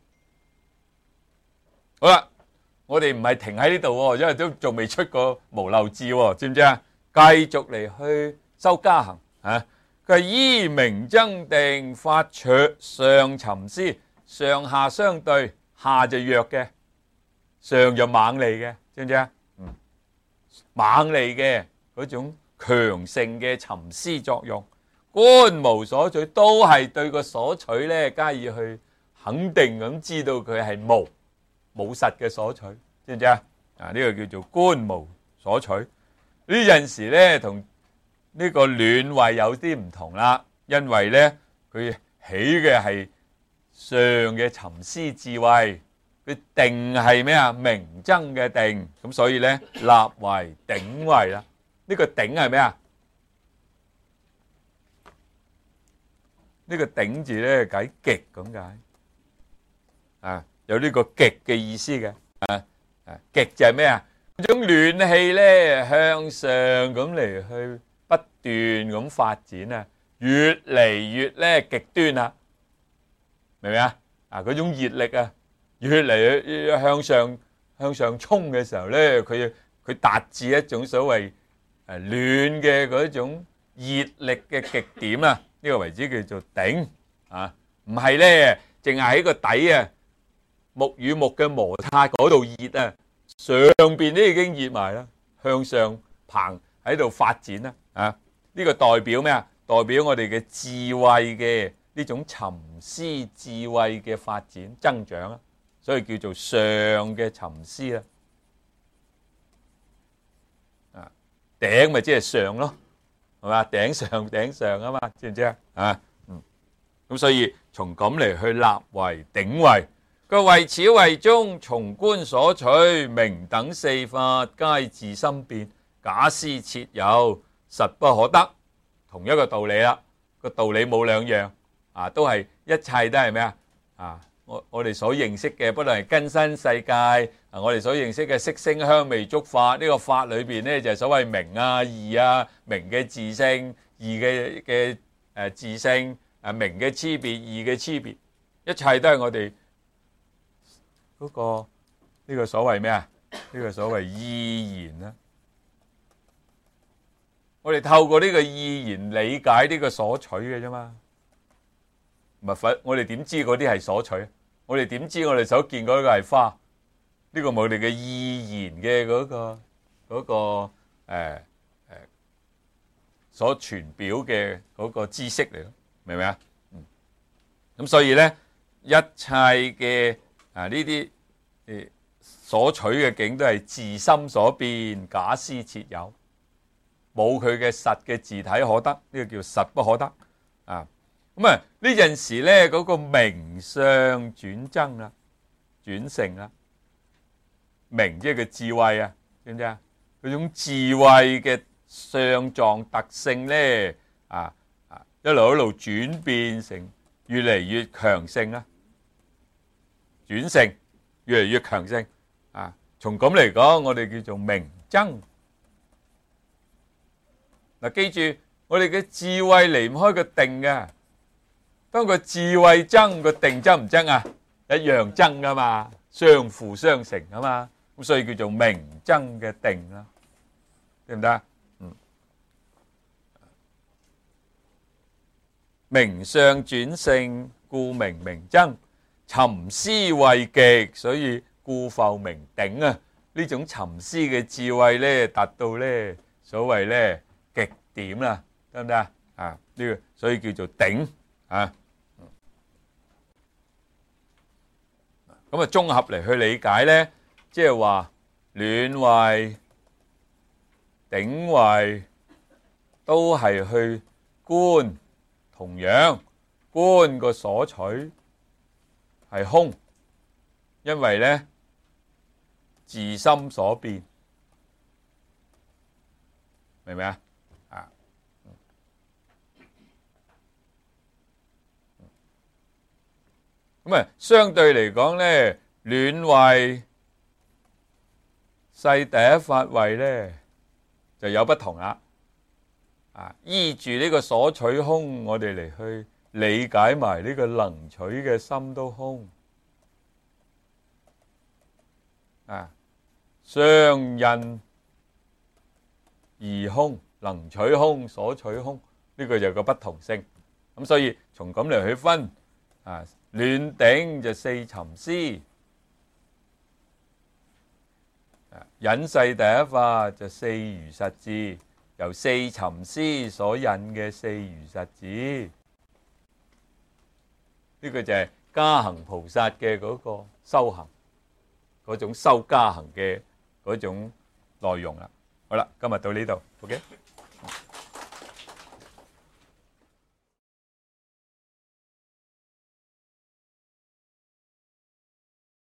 好啦，我哋唔係停喺呢度喎，因為都仲未出過無漏智喎，知唔知啊？繼續嚟去修加行啊！佢係依明增定，發卓上沉思，上下相對，下就弱嘅，上就猛利嘅，知唔知啊？嗯，猛利嘅嗰種強盛嘅沉思作用，觀無所取，都係對個所取咧加以去肯定咁，知道佢係無冇實嘅所取，知唔知啊？啊，呢個叫做觀無所取。呢陣時咧同呢個暖位有啲唔同啦，因為咧佢起嘅係上嘅沉思智慧，佢定係咩啊？明增嘅定，咁所以咧立為頂位啦。呢個頂係咩啊？呢個頂字咧解極咁解，啊有呢個極嘅意思嘅，啊啊極就係咩啊？嗰種暖氣咧向上咁嚟去不斷咁發展啊，越嚟越咧極端啦，明唔明啊？啊嗰種熱力啊，越嚟越向上向上衝嘅時候咧，佢佢達至一種所謂誒暖嘅嗰種熱力嘅極點啊，呢個為之叫做頂啊，唔係咧淨係喺個底啊木與木嘅摩擦嗰度熱啊。上邊都已經熱埋啦，向上膨喺度發展啦，啊！呢個代表咩啊？代表我哋嘅智慧嘅呢種沉思智慧嘅發展增長啊，所以叫做上嘅沉思啦。啊，頂咪即係上咯，係嘛？頂上頂上啊嘛，知唔知啊？啊，嗯，咁所以從咁嚟去立為頂位。佢為此為中，從觀所取，明等四法，皆自心變，假施設有，實不可得。同一個道理啦，個道理冇兩樣，啊，都係一切都係咩啊？啊，我我哋所認識嘅，不論係根身世界，啊，我哋所認識嘅色聲香味觸法，呢個法裏邊咧就係所謂明啊、義啊、明嘅自性、義嘅嘅誒自性，誒明嘅差別、義嘅差別，一切都係我哋。嗰、那個呢、這個所謂咩啊？呢、這個所謂意言啦。我哋透過呢個意言理解呢個所取嘅啫嘛。唔係佛，我哋點知嗰啲係所取？我哋點知我哋所見嗰個係花？呢、這個我哋嘅意言嘅嗰、那個嗰、那個誒誒、呃呃、所傳表嘅嗰個知識嚟咯，明唔明啊？嗯。咁所以咧，一切嘅。啊！呢啲誒所取嘅境都係自心所變，假施設有，冇佢嘅實嘅自體可得，呢、這個叫實不可得啊！咁啊呢陣時咧，嗰、那個明相轉增啦，轉成啦，明即係個智慧啊，知唔知啊？嗰種智慧嘅相狀特性咧，啊啊一路一路轉變成越嚟越強盛啦。轉性越嚟越強盛啊！從咁嚟講，我哋叫做明增。嗱，記住我哋嘅智慧離唔開個定嘅。當個智慧增，個定增唔增啊？一樣增噶嘛，相輔相成啊嘛。咁所以叫做明增嘅定啦，得唔得？嗯，明相轉性，故名明增。沉思為極，所以故復名頂啊！呢種沉思嘅智慧咧，達到咧所謂咧極點啦，得唔得啊？啊，呢個所以叫做頂啊。咁啊，綜合嚟去理解咧，即係話暖位、頂位都係去觀，同樣觀個所取。係空，因為咧自心所變， 明唔明啊？啊，咁啊，相對嚟講咧，暖位、世第一法位咧就有不同啦。啊，依住呢個所取空，我哋嚟去理解埋呢個能取嘅心都空。啊，相印而空，能取空，所取空，呢個就有個不同性。咁所以從咁嚟去分，啊，暖頂就四尋思，啊，引世第一法就四如實智，由四尋思所引嘅四如實智，呢個就係加行菩薩嘅嗰個修行，嗰種修加行嘅嗰種內容啦。好啦，今日到呢度 ，OK。